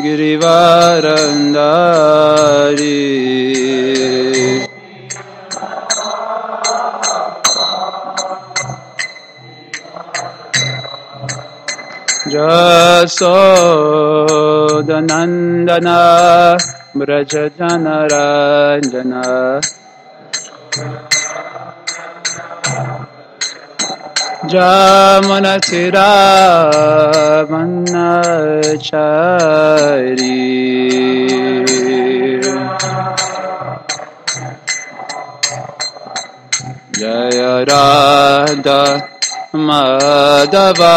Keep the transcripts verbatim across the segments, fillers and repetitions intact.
Girivarandari Jasodanandana Brajajanaranjana Jamanatira Manachari Jaya Radha Madhava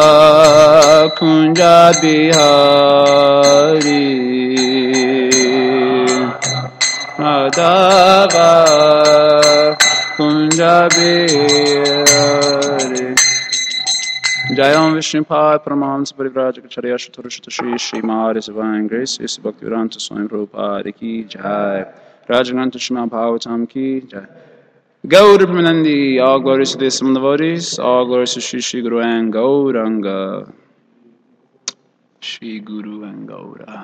Kunja Bihari Madhava Kunja Bihari Jayam Vishnupad Paramahams Parivrajaka Charya Shaturushita Shri Shri Mahari Savine Grace Isi Bhaktivedanta Swami Prabhupada Ki Jai Rajagranta Shima Bhavatam Ki Jai Gaur Pramanandi, all glories to the Islam devotees, all glories to Shri Shri Guru and Gauranga. Shri Guru and Gaura.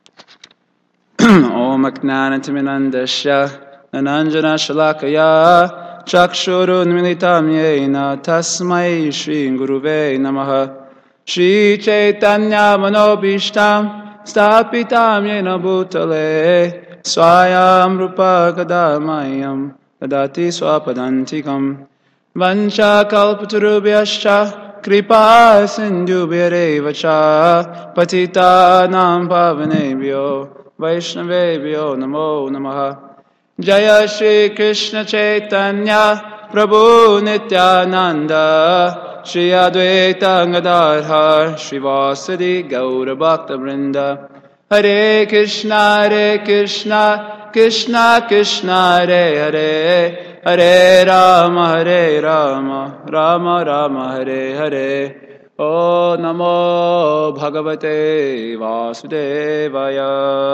Om Aknanatiminandasya, Nananjana Shalakaya, Chakshurun Militam Yena, Tasmai Shri Guruve Namaha, Shri Chaitanya Manobishtam, Stapitam Yena Bhutale, Swayam Rupa Kadamayam. Adati swapadantikam Vancha kalpatarubhyascha Kripa sindhubhyareva cha Patita nam pavanebhyo Vaishnavebhyo namo namaha Jaya Shri Krishna Chaitanya Prabhu Nityananda Shri Advaita Gadadhar Shri Vasadi Gaura Bhakta Vrinda Hare Krishna Hare Krishna Krishna Krishna Hare Hare Hare Rama Hare Rama Rama Rama Hare Hare O Namo Bhagavate Vasudevaya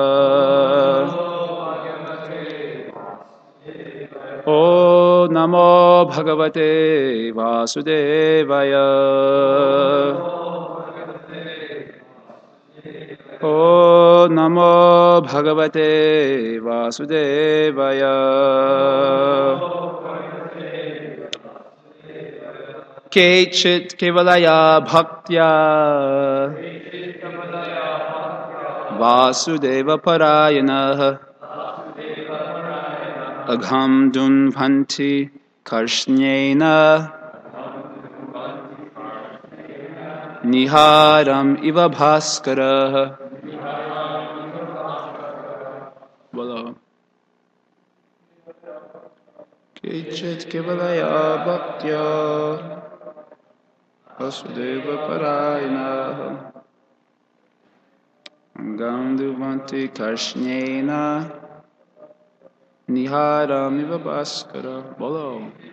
O Namo Bhagavate Vasudevaya O Namo Bhagavate Vasudevaya Kechit Kevalaya Bhaktya Vasudeva Parayana Agham Dunvanti Karshnyena Niharam Iva Bhaskara Bolo Kechit Kevalaya Bhaktya Vasudeva Parayana Gandhuvanti Karshnyena Niharam Iva Bhaskara Bolo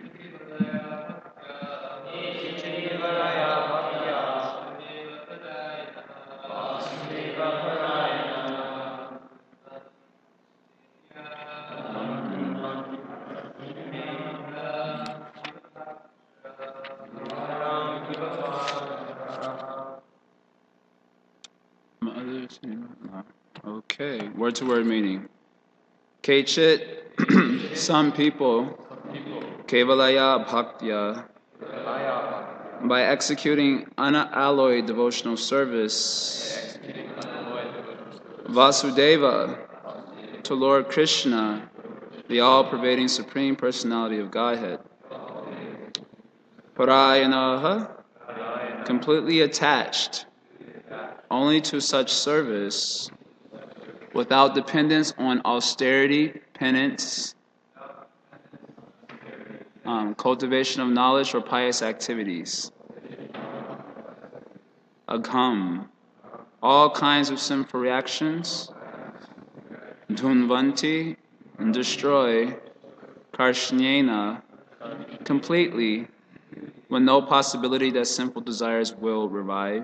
Okay, word to word meaning. Kechit, some people, Kevalaya Bhaktya, by executing unalloyed devotional service, Vasudeva, to Lord Krishna, the all-pervading Supreme Personality of Godhead. Parayanaha, completely attached only to such service, without dependence on austerity, penance, um, cultivation of knowledge, or pious activities. Agham, all kinds of sinful reactions. Dhunvanti, and destroy. Karshnyena, completely, with no possibility that sinful desires will revive.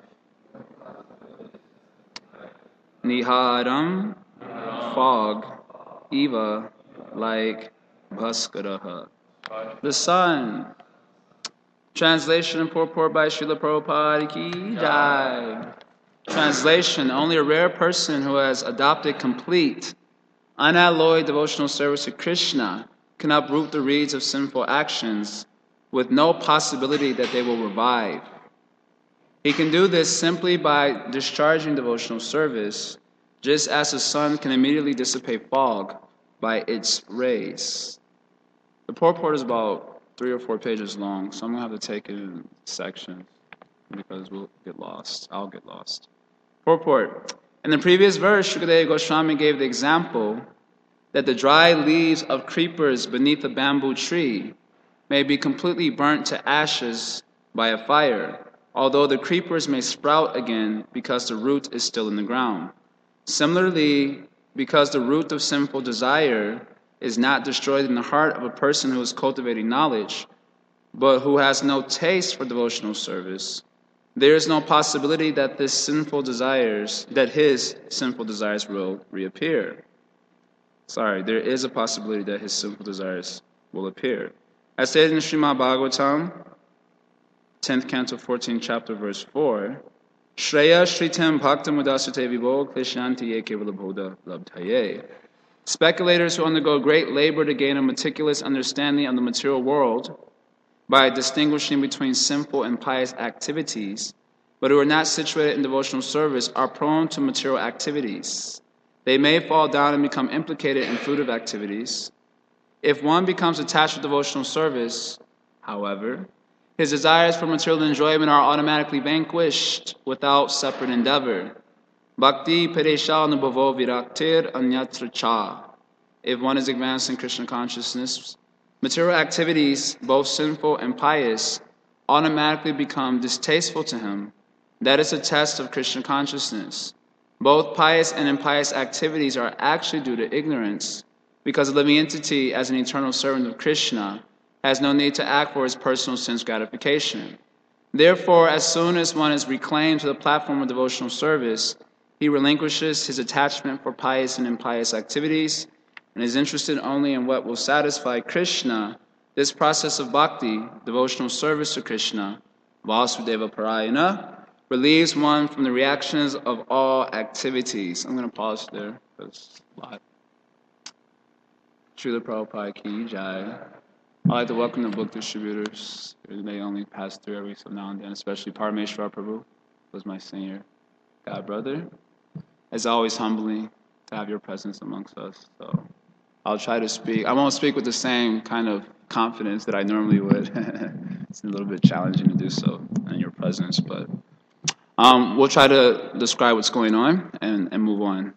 Niharam, fog, Eva, like Bhaskaraha, the sun. Translation and purport by Srila Prabhupada Ki Jai. Translation: only a rare person who has adopted complete, unalloyed devotional service to Krishna can uproot the reeds of sinful actions with no possibility that they will revive. He can do this simply by discharging devotional service, just as the sun can immediately dissipate fog by its rays. The purport is about three or four pages long, so I'm going to have to take it in sections because we'll get lost. I'll get lost. Purport. In the previous verse, Shukadeva Goswami gave the example that the dry leaves of creepers beneath a bamboo tree may be completely burnt to ashes by a fire, although the creepers may sprout again because the root is still in the ground. Similarly, because the root of sinful desire is not destroyed in the heart of a person who is cultivating knowledge, but who has no taste for devotional service, there is no possibility that this sinful desires, that his sinful desires will reappear. Sorry, there is a possibility that his sinful desires will appear. As stated in Srimad Bhagavatam, tenth canto, fourteenth chapter, verse four, Shreya Shritam Bhakta Mudasute Vibo Kleshanti Ye Kevala Bodha Labdhaye. Speculators who undergo great labor to gain a meticulous understanding of the material world by distinguishing between sinful and pious activities, but who are not situated in devotional service, are prone to material activities. They may fall down and become implicated in fruitive activities. If one becomes attached to devotional service, however, his desires for material enjoyment are automatically vanquished without separate endeavor. Bhakti Paresha Nubhavo Viraktir Anyatra Cha. If one is advanced in Krishna consciousness, material activities, both sinful and pious, automatically become distasteful to him. That is a test of Krishna consciousness. Both pious and impious activities are actually due to ignorance, because a living entity, as an eternal servant of Krishna, has no need to act for his personal sense gratification. Therefore, as soon as one is reclaimed to the platform of devotional service, he relinquishes his attachment for pious and impious activities and is interested only in what will satisfy Krishna. This process of bhakti, devotional service to Krishna, Vasudeva Parayana, relieves one from the reactions of all activities. I'm going to pause there. That's a lot. Srila Prabhupada Ki Jai. I'd like to welcome the book distributors. They only pass through every so now and then, especially Parameshwar Prabhu, who's my senior god brother. It's always humbling to have your presence amongst us. So I'll try to speak. I won't speak with the same kind of confidence that I normally would. It's a little bit challenging to do so in your presence, but um, we'll try to describe what's going on and, and move on.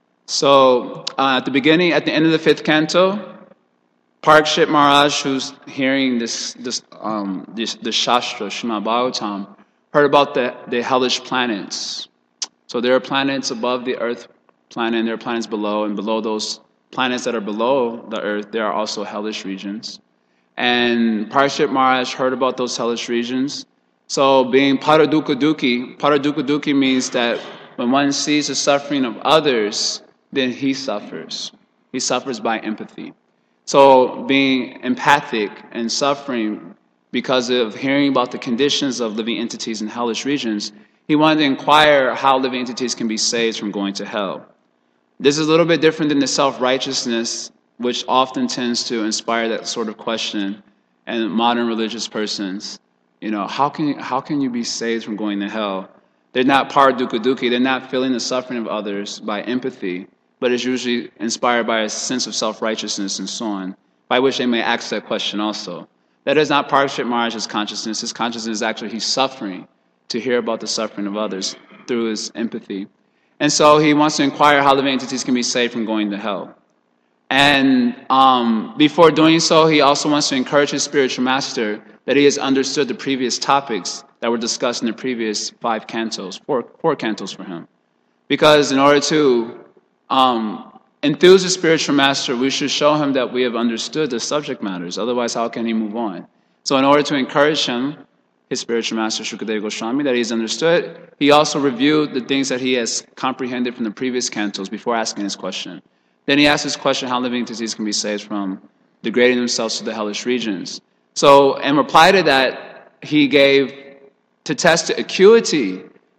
So uh, at the beginning, at the end of the fifth canto, Parikshit Maharaj, who's hearing this this um, this, this Shastra, Srimad Bhagavatam, heard about the, the hellish planets. So there are planets above the Earth planet, and there are planets below, and below those planets that are below the Earth, there are also hellish regions. And Parikshit Maharaj heard about those hellish regions. So being Paradukha Dukhi, Paradukha Dukhi means that when one sees the suffering of others, then he suffers. He suffers by empathy. So being empathic and suffering because of hearing about the conditions of living entities in hellish regions, he wanted to inquire how living entities can be saved from going to hell. This is a little bit different than the self-righteousness, which often tends to inspire that sort of question in modern religious persons. You know, how can how can you be saved from going to hell? They're not paradukha dukhi, they're not feeling the suffering of others by empathy, but it's usually inspired by a sense of self-righteousness and so on, by which they may ask that question also. That is not Parikshit Maharaj's consciousness. His consciousness is actually he's suffering to hear about the suffering of others through his empathy. And so he wants to inquire how living entities can be saved from going to hell. And um, before doing so, he also wants to encourage his spiritual master that he has understood the previous topics that were discussed in the previous five cantos, four, four cantos for him. Because in order to um, enthuse the spiritual master, we should show him that we have understood the subject matters. Otherwise, how can he move on? So in order to encourage him, his spiritual master, Shukadeva Goswami, that he's understood, he also reviewed the things that he has comprehended from the previous cantos before asking his question. Then he asked his question, how living entities can be saved from degrading themselves to the hellish regions. So in reply to that, he gave, to test the acuity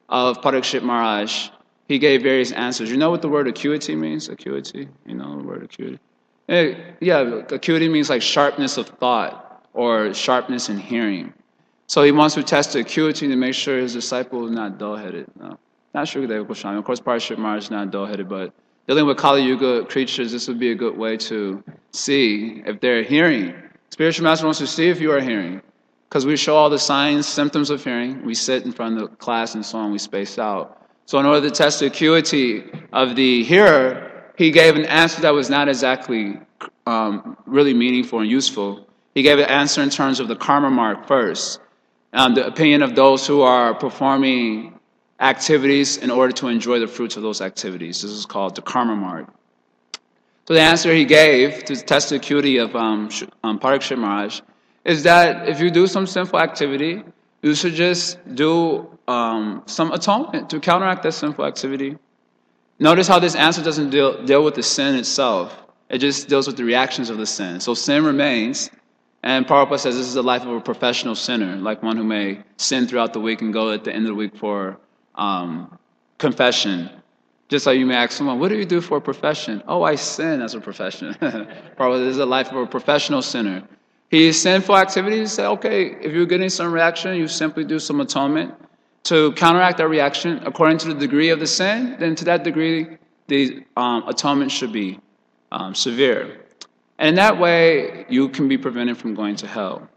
of Parikshit Maharaj, he gave various answers. You know what the word acuity means? Acuity? You know the word acuity? Eh, Yeah, acuity means like sharpness of thought or sharpness in hearing. So he wants to test the acuity to make sure his disciple is not dull-headed. No, not Shukadeva Goswami. Of course, Parikshit Maharaj is not dull-headed, but dealing with Kali Yuga creatures, this would be a good way to see if they're hearing. Spiritual Master wants to see if you are hearing, because we show all the signs, symptoms of hearing. We sit in front of the class and so on. We space out. So in order to test the acuity of the hearer, he gave an answer that was not exactly um, really meaningful and useful. He gave an answer in terms of the karma mark first. Um, the opinion of those who are performing activities in order to enjoy the fruits of those activities. This is called the karma mark. So the answer he gave to test the acuity of um, um, Parikshit Maharaj is that if you do some sinful activity, you should just do um, some atonement to counteract that sinful activity. Notice how this answer doesn't deal, deal with the sin itself. It just deals with the reactions of the sin. So sin remains. And Prabhupada says this is the life of a professional sinner, like one who may sin throughout the week and go at the end of the week for um, confession. Just like you may ask someone, what do you do for a profession? Oh, I sin as a profession. Prabhupada, this is the life of a professional sinner. He sinful activities, say, okay, if you're getting some reaction, you simply do some atonement to counteract that reaction according to the degree of the sin. Then to that degree, the um, atonement should be um, severe. And in that way, you can be prevented from going to hell.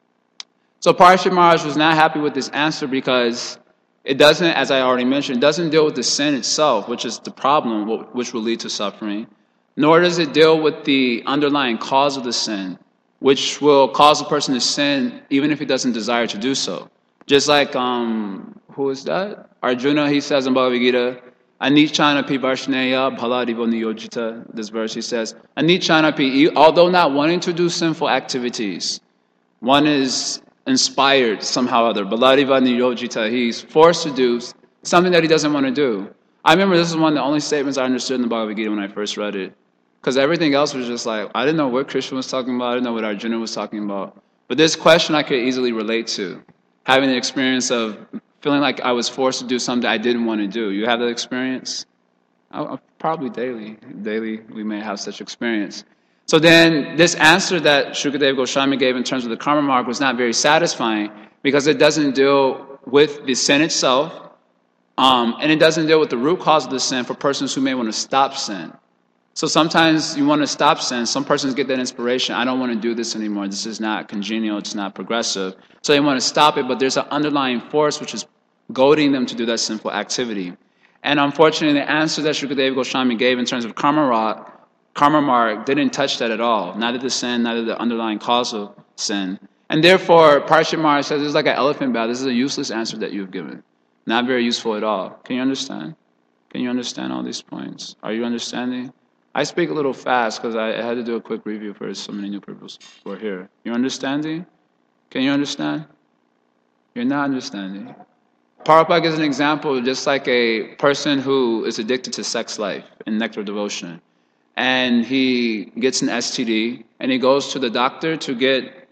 So Parikshit Maharaj was not happy with this answer because it doesn't, as I already mentioned, it doesn't deal with the sin itself, which is the problem, which will lead to suffering, nor does it deal with the underlying cause of the sin, which will cause a person to sin even if he doesn't desire to do so. Just like, um, who is that? Arjuna, he says in Bhagavad Gita, Anichana pi varshneya bhaladivo niyojita. This verse he says, Anichana pi, although not wanting to do sinful activities, one is inspired somehow or other. Bhaladiva niyojita, he's forced to do something that he doesn't want to do. I remember this is one of the only statements I understood in the Bhagavad Gita when I first read it. Because everything else was just like, I didn't know what Krishna was talking about, I didn't know what Arjuna was talking about. But this question I could easily relate to. Having the experience of feeling like I was forced to do something I didn't want to do. You have that experience? I, probably daily. Daily we may have such experience. So then this answer that Shukadeva Goswami gave in terms of the karma mark was not very satisfying because it doesn't deal with the sin itself, um, and it doesn't deal with the root cause of the sin for persons who may want to stop sin. So sometimes you want to stop sin. Some persons get that inspiration. I don't want to do this anymore. This is not congenial. It's not progressive. So they want to stop it, but there's an underlying force which is goading them to do that sinful activity. And unfortunately, the answer that Shukadeva Goswami gave in terms of karma mark, karma mark didn't touch that at all. Neither the sin, neither the underlying cause of sin. And therefore, Parikshit Maharaj says, this is like an elephant battle. This is a useless answer that you've given. Not very useful at all. Can you understand? Can you understand all these points? Are you understanding? I speak a little fast because I had to do a quick review for so many new people who are here. You understanding? Can you understand? You're not understanding. Prabhupada gives an example just like a person who is addicted to sex life and nectar devotion. And he gets an S T D and he goes to the doctor to get,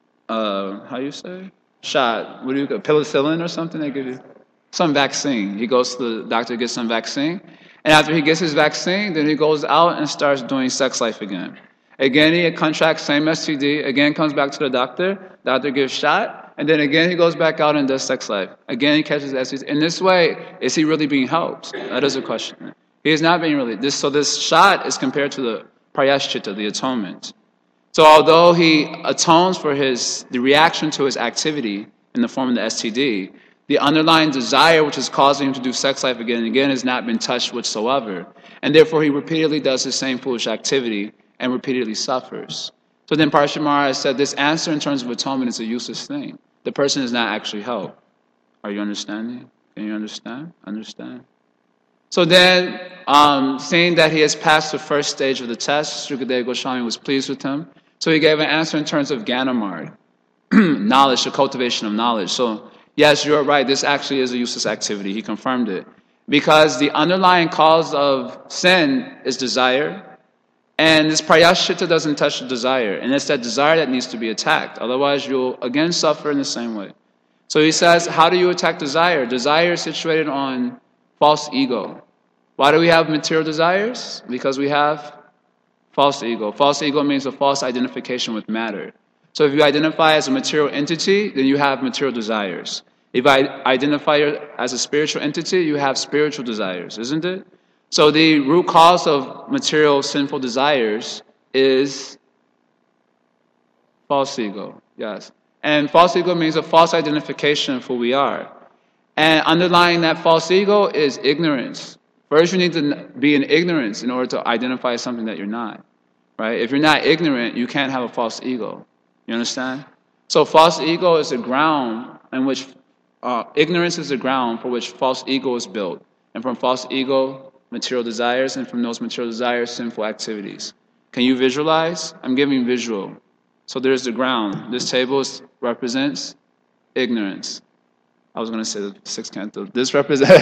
uh, how you say? Shot. What do you call it? Penicillin or something? They give you some vaccine. He goes to the doctor to get some vaccine. And after he gets his vaccine, then he goes out and starts doing sex life again. Again, he contracts same S T D. Again, comes back to the doctor. Doctor gives shot. And then again, he goes back out and does sex life. Again, he catches S T D. In this way, is he really being helped? That is a question. He is not being really. This, so this shot is compared to the prayashchitta, the atonement. So although he atones for his the reaction to his activity in the form of the S T D, the underlying desire which is causing him to do sex life again and again has not been touched whatsoever. And therefore he repeatedly does the same foolish activity and repeatedly suffers. So then Parikshit Maharaj said this answer in terms of atonement is a useless thing. The person is not actually helped. Are you understanding? Can you understand? Understand? So then, um, saying that he has passed the first stage of the test, Shukadeva Goswami was pleased with him. So he gave an answer in terms of Gyanamard, knowledge, the cultivation of knowledge. So yes, you're right. This actually is a useless activity. He confirmed it. Because the underlying cause of sin is desire. And this prayashchitta doesn't touch the desire. And it's that desire that needs to be attacked. Otherwise, you'll again suffer in the same way. So he says, how do you attack desire? Desire is situated on false ego. Why do we have material desires? Because we have false ego. False ego means a false identification with matter. So if you identify as a material entity, then you have material desires. If I identify as a spiritual entity, you have spiritual desires, isn't it? So the root cause of material sinful desires is false ego, yes. And false ego means a false identification of who we are. And underlying that false ego is ignorance. First, you need to be in ignorance in order to identify something that you're not, right? If you're not ignorant, you can't have a false ego. You understand? So false ego is the ground in which, uh, ignorance is the ground for which false ego is built. And from false ego, material desires, and from those material desires, sinful activities. Can you visualize? I'm giving visual. So there's the ground. This table is, represents ignorance. I was going to say the sixth canto. This represents...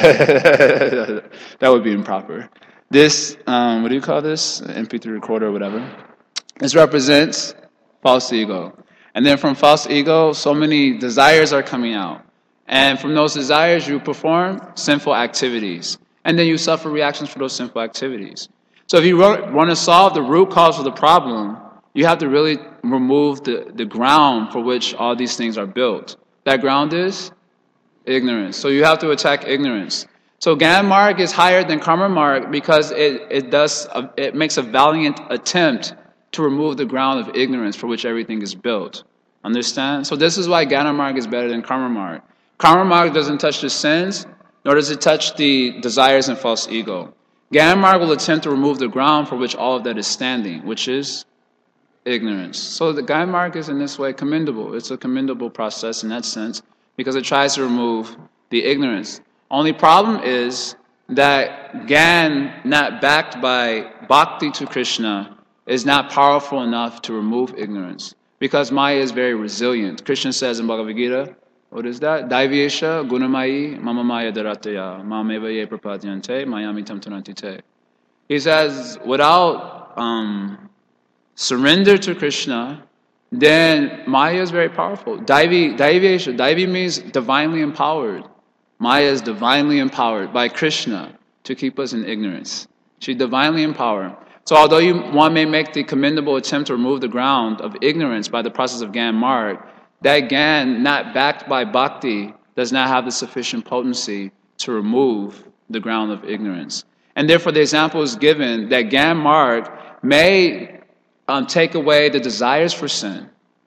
that would be improper. This, um, what do you call this? M P three recorder or whatever. This represents false ego. And then from false ego, so many desires are coming out. And from those desires, you perform sinful activities. And then you suffer reactions for those sinful activities. So if you want to solve the root cause of the problem, you have to really remove the, the ground for which all these things are built. That ground is ignorance. So you have to attack ignorance. So Gyan Marg is higher than Karma Marg because it, it does a, it makes a valiant attempt to remove the ground of ignorance for which everything is built. Understand? So this is why Gyan Marg is better than Karma Marg. Karma Marg doesn't touch the sins, nor does it touch the desires and false ego. Gyan Marg will attempt to remove the ground for which all of that is standing, which is ignorance. So the Gyan Marg is in this way commendable. It's a commendable process in that sense because it tries to remove the ignorance. Only problem is that Gyan, not backed by bhakti to Krishna, is not powerful enough to remove ignorance because Maya is very resilient. Krishna says in Bhagavad Gita, what is that? Daivesha gunamayi mama maya darataya mameva ye prapadyante mayamitam tanantite. He says, without um, surrender to Krishna, then Maya is very powerful. Daivi, Daivesha, Daivi means divinely empowered. Maya is divinely empowered by Krishna to keep us in ignorance. She's divinely empowered. So although you, one may make the commendable attempt to remove the ground of ignorance by the process of Gyan Marg, that Gyan, not backed by bhakti, does not have the sufficient potency to remove the ground of ignorance. And therefore the example is given that Gyan Marg may um, take away the desires for sin,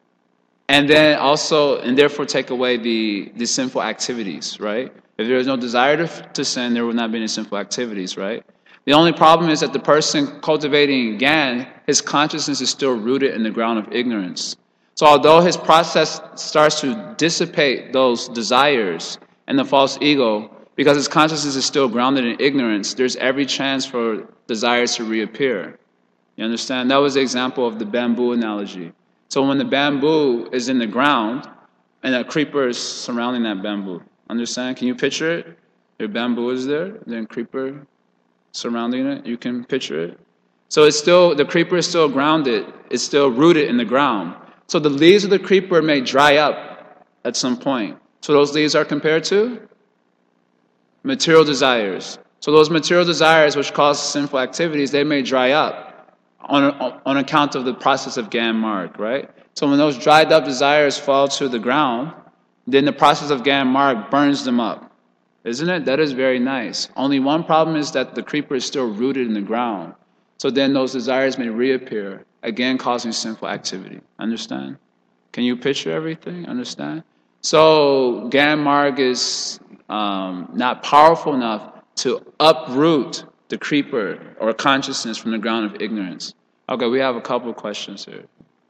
and then also, and therefore take away the, the sinful activities, right? If there is no desire to, to sin, there will not be any sinful activities, right? The only problem is that the person cultivating Gyan, his consciousness is still rooted in the ground of ignorance. So although his process starts to dissipate those desires and the false ego, because his consciousness is still grounded in ignorance, there's every chance for desires to reappear. You understand? That was the example of the bamboo analogy. So when the bamboo is in the ground and a creeper is surrounding that bamboo, understand? Can you picture it? Your bamboo is there, then creeper surrounding it. You can picture it. So it's still, the creeper is still grounded. It's still rooted in the ground. So the leaves of the creeper may dry up at some point. So those leaves are compared to material desires. So those material desires which cause sinful activities, they may dry up on, on account of the process of Gyan Marg, right? So when those dried up desires fall to the ground, then the process of Gyan Marg burns them up. Isn't it? That is very nice. Only one problem is that the creeper is still rooted in the ground. So then those desires may reappear, again causing sinful activity. Understand? Can you picture everything? Understand? So Gyan Marg is um, not powerful enough to uproot the creeper or consciousness from the ground of ignorance. Okay, we have a couple of questions here.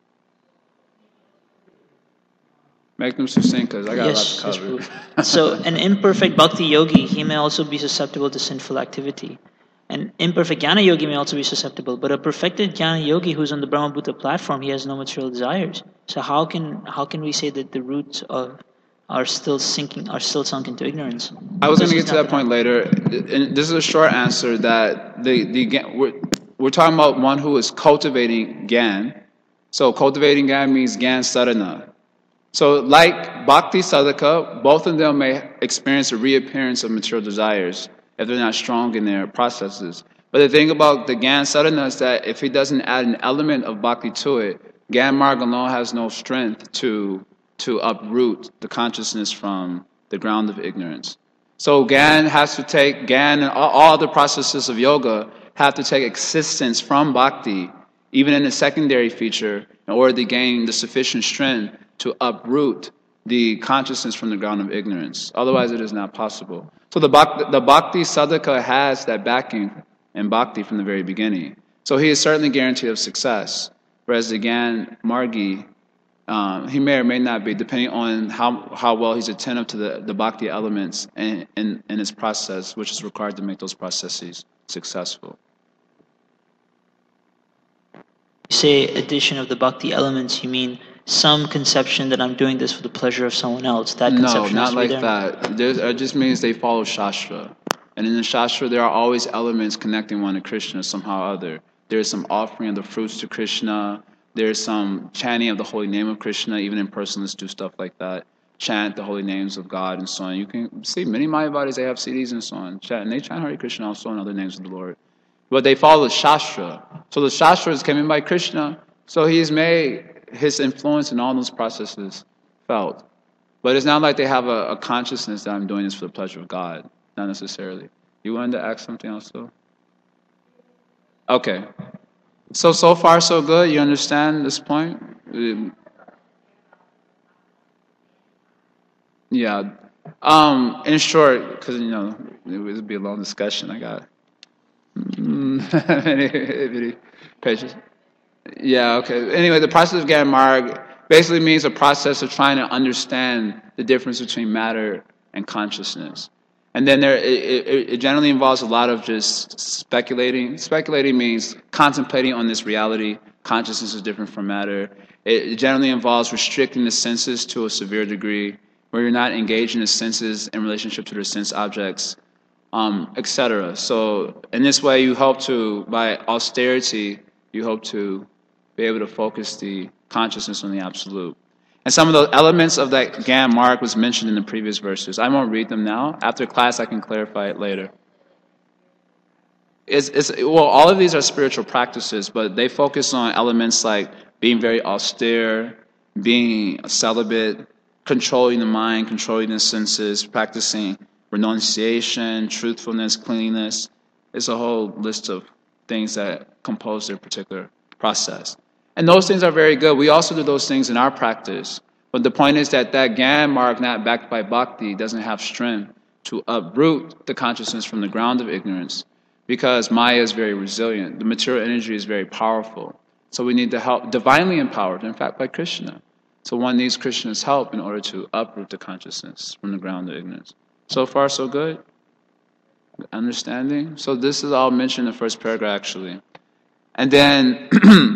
Make them succinct because I got yes, a lot to cover. Yes, so an imperfect bhakti yogi, he may also be susceptible to sinful activity. An imperfect jnana yogi may also be susceptible, but a perfected jnana yogi who's on the Brahmabhuta platform, he has no material desires. So how can how can we say that the roots of are still sinking are still sunk into ignorance? I was going to get to that point later. And this is a short answer that the the we're, we're talking about one who is cultivating Gyan. So cultivating Gyan means Gyan sadhana. So like Bhakti Sadhaka, both of them may experience a reappearance of material desires if they're not strong in their processes. But the thing about the Gyan Sadhana is that if he doesn't add an element of Bhakti to it, Gyan Marg alone has no strength to, to uproot the consciousness from the ground of ignorance. So Gyan has to take, Gyan and all, all the processes of yoga have to take existence from Bhakti, even in the secondary feature, in order to gain the sufficient strength to uproot the consciousness from the ground of ignorance. Otherwise, it is not possible. So the Bhakti, the Bhakti Sadhaka has that backing in Bhakti from the very beginning. So he is certainly guaranteed of success. Whereas the Gyan Margi, um, he may or may not be, depending on how, how well he's attentive to the, the Bhakti elements in, in, in his process, which is required to make those processes successful. You say addition of the Bhakti elements, you mean some conception that I'm doing this for the pleasure of someone else. That No, conception has not to be like there. that. There's, it just means they follow Shastra. And in the Shastra, there are always elements connecting one to Krishna somehow or other. There's some offering of the fruits to Krishna. There's some chanting of the holy name of Krishna. Even in persons do stuff like that. Chant the holy names of God and so on. You can see many Mayavadis, they have C Ds and so on. Chant, and they chant Hare Krishna also and other names of the Lord. But they follow the Shastra. So the Shastra is coming by Krishna. So he's made his influence in all those processes felt. But it's not like they have a, a consciousness that I'm doing this for the pleasure of God. Not necessarily. You wanted to ask something else though? Okay. So, so far so good? You understand this point? Um, Yeah. Um, in short, because, you know, it would be a long discussion. I got many pages. Yeah, okay. Anyway, the process of Gyan Marg basically means a process of trying to understand the difference between matter and consciousness. And then there, it, it, it generally involves a lot of just speculating. Speculating means contemplating on this reality. Consciousness is different from matter. It, it generally involves restricting the senses to a severe degree, where you're not engaging the senses in relationship to their sense objects, um, et cetera. So in this way, you hope to, by austerity, you hope to be able to focus the consciousness on the absolute. And some of the elements of that Gyan Marg was mentioned in the previous verses. I won't read them now. After class, I can clarify it later. It's, it's, well, all of these are spiritual practices, but they focus on elements like being very austere, being celibate, controlling the mind, controlling the senses, practicing renunciation, truthfulness, cleanliness. It's a whole list of things that compose their particular process. And those things are very good. We also do those things in our practice. But the point is that that Gyan Marg, not backed by Bhakti, doesn't have strength to uproot the consciousness from the ground of ignorance, because Maya is very resilient. The material energy is very powerful. So we need the help, divinely empowered, in fact, by Krishna. So one needs Krishna's help in order to uproot the consciousness from the ground of ignorance. So far, so good? Understanding? So this is all mentioned in the first paragraph, actually. And then,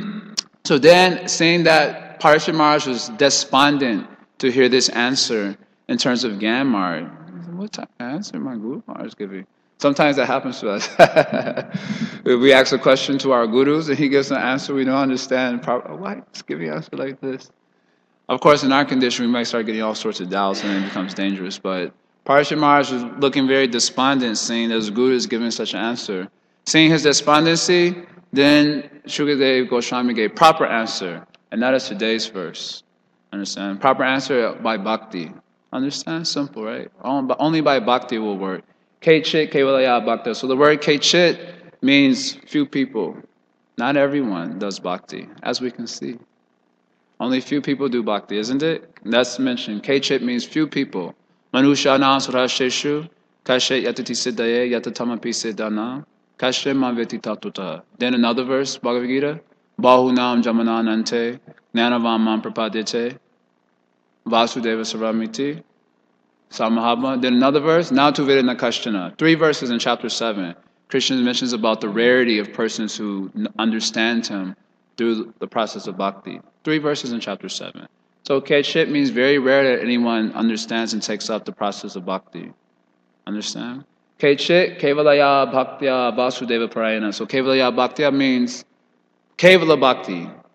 so then, saying that Parashar Maharaj was despondent to hear this answer in terms of Gyan Marg. What type of answer my Guru Maharaj is giving? Sometimes that happens to us. We ask a question to our gurus and he gives an answer we don't understand. Why? Just give me an answer like this. Of course, in our condition, we might start getting all sorts of doubts and it becomes dangerous. But Parashar Maharaj was looking very despondent, saying that his guru is giving such an answer. Seeing his despondency, then Shukadev Goswami gave proper answer. And that is today's verse. Understand? Proper answer by bhakti. Understand? Simple, right? Only by bhakti will work. Kechit kevalaya bhakta. So the word kechit means few people. Not everyone does bhakti, as we can see. Only few people do bhakti, isn't it? That's mentioned. Kechit means few people. Manushanam surasheshu kashet yatati siddhaye yatatamapi siddhanam kashet manveti tatuta. Then another verse, Bhagavad Gita. Bahunam jamananante gnanavam prapadite vasudeva saramiti samahama. Then another verse, Natu Vedana Kashtana. Three verses in chapter seven. Krishna mentions about the rarity of persons who understand him through the process of bhakti. Three verses in chapter seven. So Kechit means very rare that anyone understands and takes up the process of bhakti. Understand? Kechit Kevalaya Bhaktya Vasudeva Parayana. So Kevalaya Bhaktya means Kevala Bhakti.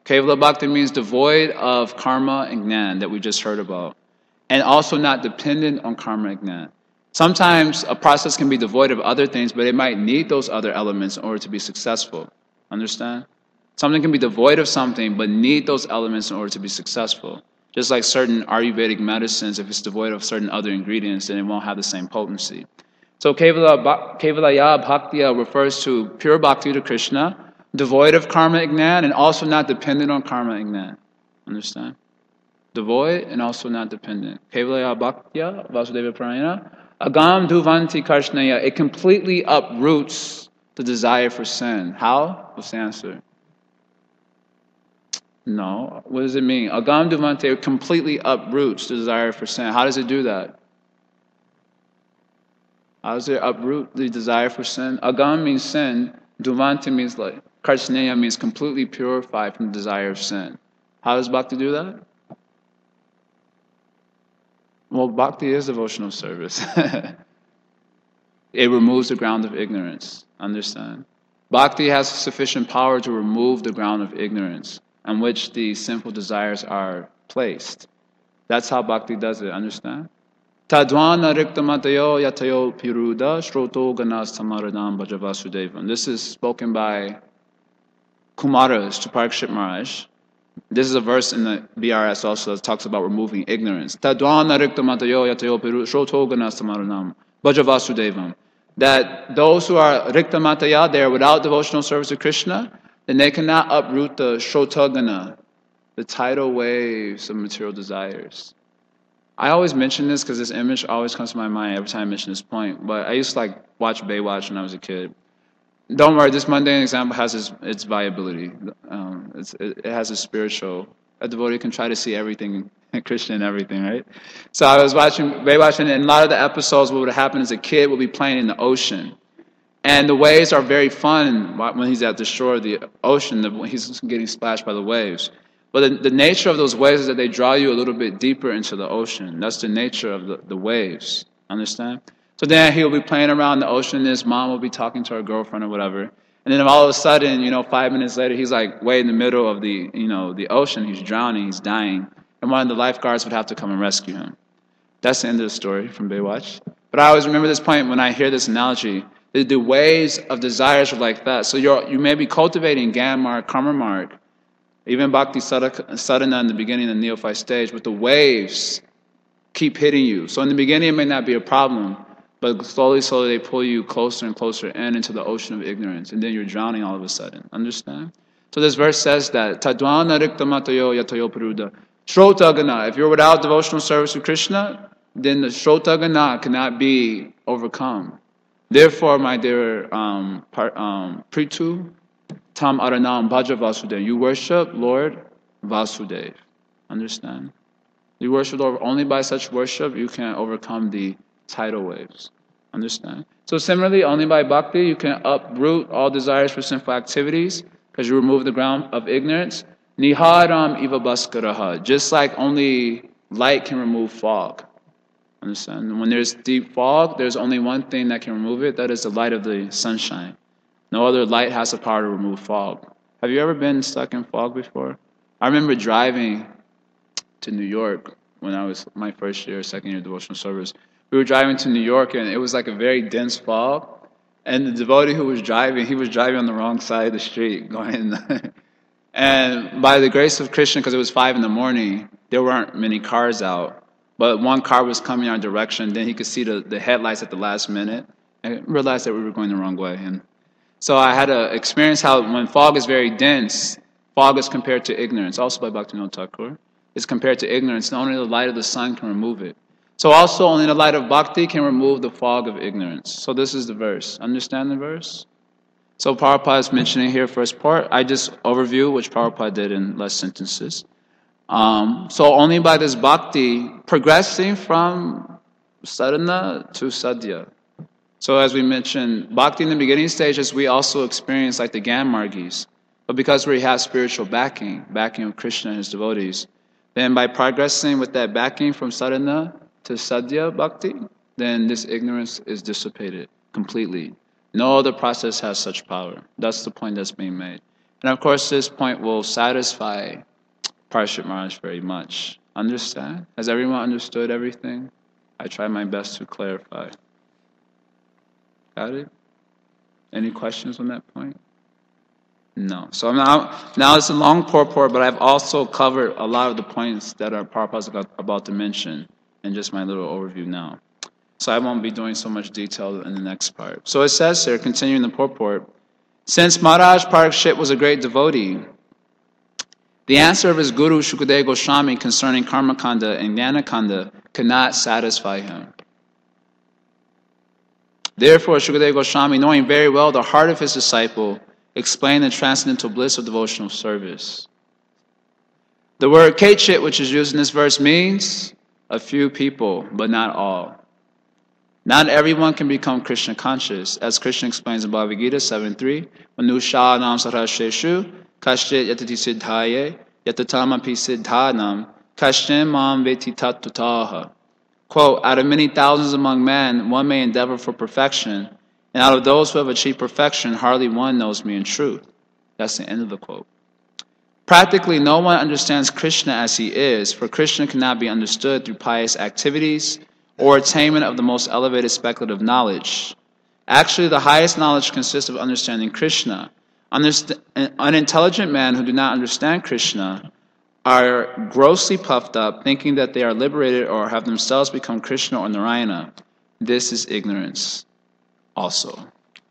Kevala Bhakti means devoid of karma and jnana that we just heard about, and also not dependent on karma and jnana. Sometimes a process can be devoid of other things, but it might need those other elements in order to be successful. Understand? Something can be devoid of something, but need those elements in order to be successful. Just like certain Ayurvedic medicines, if it's devoid of certain other ingredients, then it won't have the same potency. So Kevala, Kevalaya Bhaktiya refers to pure bhakti to Krishna, devoid of karma ignan, and also not dependent on karma ignan. Understand? Devoid and also not dependent. Kevalaya Bhaktiya Vasudeva Prayana. Agam Duvanti Karshnaya. It completely uproots the desire for sin. How? What's the answer? No. What does it mean? Agam Duvante completely uproots the desire for sin. How does it do that? How does it uproot the desire for sin? Agam means sin. Duvante means like, Karsneya means completely purified from the desire of sin. How does Bhakti do that? Well, Bhakti is devotional service. It removes the ground of ignorance. Understand? Bhakti has sufficient power to remove the ground of ignorance on which the sinful desires are placed. That's how Bhakti does it. Understand? Tadwana riktamatayo yatayo piruda shroto ganas tamaradam bhajavasudevam. This is spoken by Kumaras to Parikshit Maharaj. This is a verse in the B R S also that talks about removing ignorance. Tadwana riktamatayo yatayo piruda shroto ganas tamaradam bhajavasudevam. That those who are riktamataya, they are without devotional service to Krishna, then they cannot uproot the shrotagana, the tidal waves of material desires. I always mention this because this image always comes to my mind every time I mention this point. But I used to like watch Baywatch when I was a kid. Don't worry, this mundane example has its, its viability. Um, it's, it, it has a spiritual. A devotee can try to see everything, Krishna and everything, right? So I was watching Baywatch, and in a lot of the episodes, what would happen as a kid would be playing in the ocean. And the waves are very fun when he's at the shore of the ocean, when he's getting splashed by the waves. But the, the nature of those waves is that they draw you a little bit deeper into the ocean. That's the nature of the, the waves. Understand? So then he'll be playing around the ocean, and his mom will be talking to her girlfriend or whatever. And then all of a sudden, you know, five minutes later, he's like way in the middle of the, you know, the ocean. He's drowning, he's dying. And one of the lifeguards would have to come and rescue him. That's the end of the story from Baywatch. But I always remember this point when I hear this analogy. The, the waves of desires are like that. So you're, you may be cultivating Gyan Marg, Karma Marg, even Bhakti Sadhana in the beginning of the neophyte stage, but the waves keep hitting you. So in the beginning, it may not be a problem, but slowly, slowly, they pull you closer and closer in into the ocean of ignorance, and then you're drowning all of a sudden. Understand? So this verse says that, Tadwana riktamatayo yatayo paruda. Shrotagana, if you're without devotional service to Krishna, then the Shrotagana cannot be overcome. Therefore, my dear um, um, Pritu, Tam Aranam Bhaja Vasudev, you worship Lord Vasudev. Understand? You worship Lord only by such worship you can overcome the tidal waves. Understand? So similarly, only by bhakti you can uproot all desires for sinful activities because you remove the ground of ignorance. Niharam iva baskaraha. Just like only light can remove fog. Understand? When there's deep fog, there's only one thing that can remove it. That is the light of the sunshine. No other light has the power to remove fog. Have you ever been stuck in fog before? I remember driving to New York when I was my first year, second year devotional service. We were driving to New York, and it was like a very dense fog. And the devotee who was driving, he was driving on the wrong side of the street, going. And by the grace of Krishna, because it was five in the morning, there weren't many cars out. But one car was coming our direction. Then he could see the, the headlights at the last minute and realized that we were going the wrong way. And so I had to experience how when fog is very dense, fog is compared to ignorance, also by Bhaktivinoda Thakur. It's compared to ignorance, and only the light of the sun can remove it. So also only the light of bhakti can remove the fog of ignorance. So this is the verse. Understand the verse? So Prabhupada is mentioning here first part. I just overview, which Prabhupada did in less sentences. Um, so only by this bhakti, progressing from sadhana to sadhya. So as we mentioned, bhakti in the beginning stages, we also experience like the Gyan Margis. But because we have spiritual backing, backing of Krishna and his devotees, then by progressing with that backing from sadhana to sadhya bhakti, then this ignorance is dissipated completely. No other process has such power. That's the point that's being made. And of course, this point will satisfy Parashit Maharaj very much. Understand? Has everyone understood everything? I try my best to clarify. Got it? Any questions on that point? No. So now, now it's a long purport, but I've also covered a lot of the points that our Prabhupada about to mention in just my little overview now. So I won't be doing so much detail in the next part. So it says here, continuing the purport, since Maharaj Parikshit was a great devotee, the answer of his guru Shukadeva Goswami concerning Karmakanda and Jnanakanda could not satisfy him. Therefore, Shukadeva Goswami, knowing very well the heart of his disciple, explained the transcendental bliss of devotional service. The word Kechit, which is used in this verse, means a few people, but not all. Not everyone can become Krishna conscious, as Krishna explains in Bhagavad Gita seven three, Manusha nam sarasheshu, kashchit yatati siddhaye, yatatamapi siddhanam, kashtin mam veti tattutaha. Quote, out of many thousands among men, one may endeavor for perfection, and out of those who have achieved perfection, hardly one knows me in truth. That's the end of the quote. Practically, no one understands Krishna as he is, for Krishna cannot be understood through pious activities or attainment of the most elevated speculative knowledge. Actually, the highest knowledge consists of understanding Krishna. Underst- unintelligent men who do not understand Krishna are grossly puffed up, thinking that they are liberated or have themselves become Krishna or Narayana. This is ignorance also.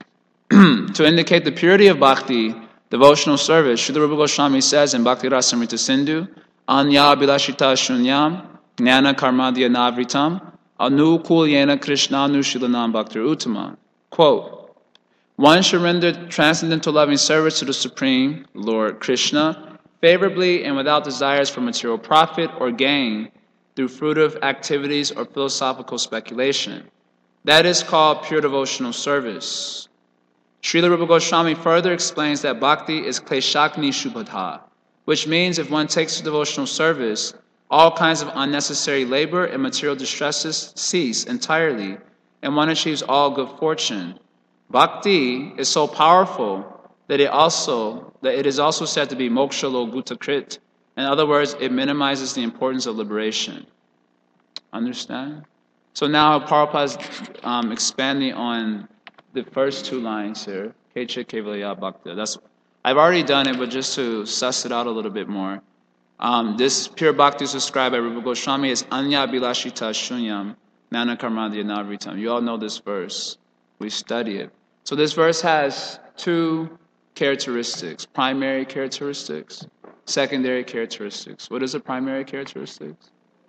To indicate the purity of bhakti, devotional service, Srila Rupa Goswami says in Bhakti Rasamrita Sindhu, Anya Bilashita Shunyam, Jnana Karmadya Navritam, Anukulyena Krishnanu Shilanam Bhaktir Uttama. Quote, one should render transcendental loving service to the Supreme Lord Krishna favorably and without desires for material profit or gain through fruitive activities or philosophical speculation. That is called pure devotional service. Srila Rupa Goswami further explains that bhakti is kleshakni shubhadha, which means if one takes to devotional service, all kinds of unnecessary labor and material distresses cease entirely, and one achieves all good fortune. Bhakti is so powerful that it also that it is also said to be moksha loguta krit. In other words, it minimizes the importance of liberation. Understand? So now Prabhupada is um, expanding on the first two lines here. Kecha kevalaya bhakti. That's I've already done it, but just to suss it out a little bit more. Um, this pure bhakti is described by Rupa Goswami as Anya Bilashita Shunyam Nana Karmadya Navritam. You all know this verse. We study it. So this verse has two characteristics. Primary characteristics, secondary characteristics. What is the primary characteristics?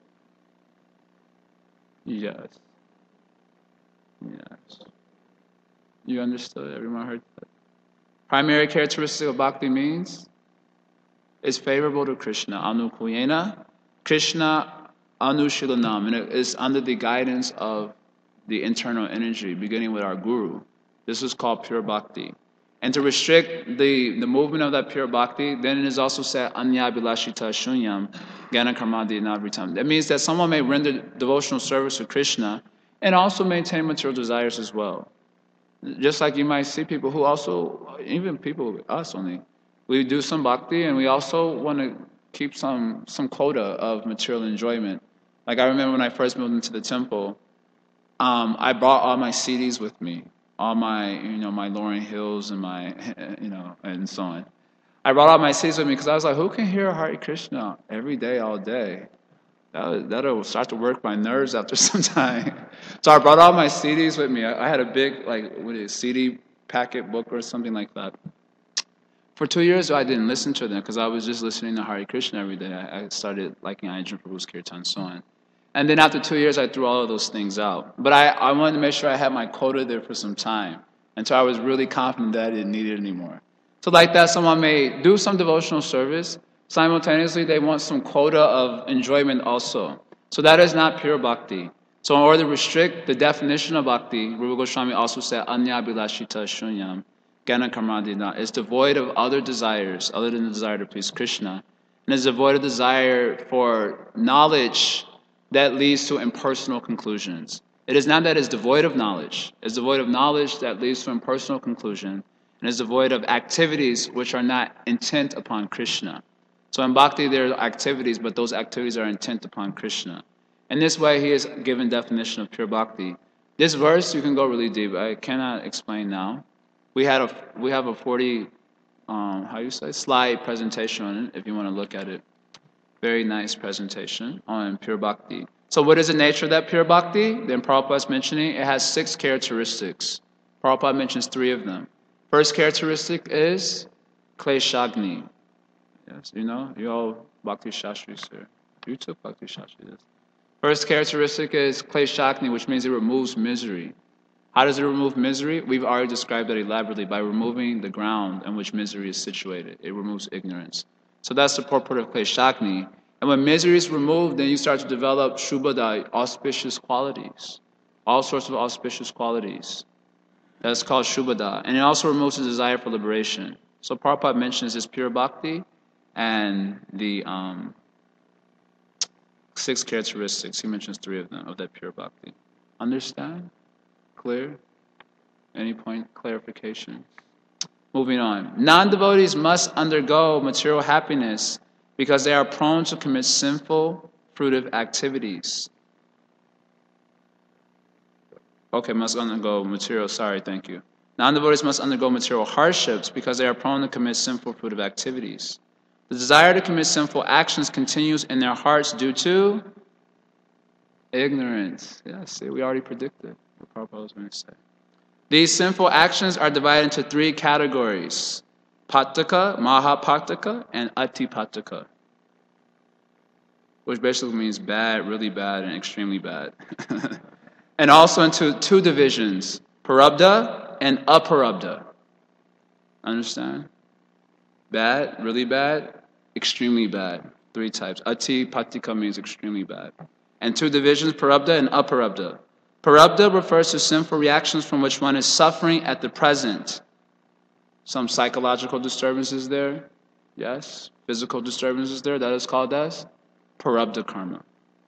Yes. Yes. You understood? Everyone heard that? Primary characteristic of bhakti means it's favorable to Krishna. Anukuyena. Krishna Anushilanam. And it is under the guidance of the internal energy, beginning with our guru. This is called pure bhakti. And to restrict the, the movement of that pure bhakti, then it is also said, Anya Bilashita Shunyam, Jnana Karmadya Navritam. That means that someone may render devotional service to Krishna and also maintain material desires as well. Just like you might see people who also, even people, us only, we do some bhakti and we also want to keep some, some quota of material enjoyment. Like I remember when I first moved into the temple, um, I brought all my C Ds with me. All my, you know, my Lauryn Hills and my, you know, and so on. I brought all my C Ds with me because I was like, who can hear Hare Krishna every day, all day? That, that'll start to work my nerves after some time. So I brought all my C Ds with me. I, I had a big, like, what is it, C D packet book or something like that. For two years, I didn't listen to them because I was just listening to Hare Krishna every day. I, I started liking Ajahn Prabhu's Kirtan and so on. And then after two years, I threw all of those things out. But I, I wanted to make sure I had my quota there for some time until I was really confident that I didn't need it anymore. So like that, someone may do some devotional service. Simultaneously, they want some quota of enjoyment also. So that is not pure bhakti. So in order to restrict the definition of bhakti, Rupa Goswami also said, Anya Bilashita Shunyam, Jnana Karmadya. It's devoid of other desires other than the desire to please Krishna. And it's devoid of desire for knowledge that leads to impersonal conclusions. It is not that it's devoid of knowledge. It's devoid of knowledge that leads to impersonal conclusion. and is devoid of activities which are not intent upon Krishna. So in bhakti there are activities, but those activities are intent upon Krishna. In this way, he is given definition of pure bhakti. This verse, you can go really deep. I cannot explain now. We had a we have a forty, um, how you say, slide presentation on it if you want to look at it. Very nice presentation on pure bhakti. So what is the nature of that pure bhakti? Then Prabhupada is mentioning it has six characteristics. Prabhupada mentions three of them. First characteristic is kleshagni. Yes, you know, you all bhakti shastris here. You took bhakti shastris. First characteristic is kleshagni, which means it removes misery. How does it remove misery? We've already described that elaborately by removing the ground in which misery is situated. It removes ignorance. So that's the purport of kleshagni. And when misery is removed, then you start to develop shubhada, auspicious qualities. All sorts of auspicious qualities. That's called shubhada. And it also removes the desire for liberation. So Prabhupada mentions this pure bhakti and the um, six characteristics. He mentions three of them, of that pure bhakti. Understand? Clear? Any point clarification? Moving on. Non-devotees must undergo material happiness because they are prone to commit sinful, fruitive activities. Okay, must undergo material, sorry, thank you. Non-devotees must undergo material hardships because they are prone to commit sinful, fruitive activities. The desire to commit sinful actions continues in their hearts due to ignorance. Yeah, see, we already predicted what Prabhupada was going to say. These sinful actions are divided into three categories: pataka, mahapataka, and atipataka, which basically means bad, really bad, and extremely bad. And also into two divisions, parabdha and aparabdha. Understand? Bad, really bad, extremely bad. Three types. Atipatika means extremely bad. And two divisions, parabdha and aparabdha. Parabdha refers to sinful reactions from which one is suffering at the present. Some psychological disturbances there, yes. Physical disturbances there, that is called as parabdha karma.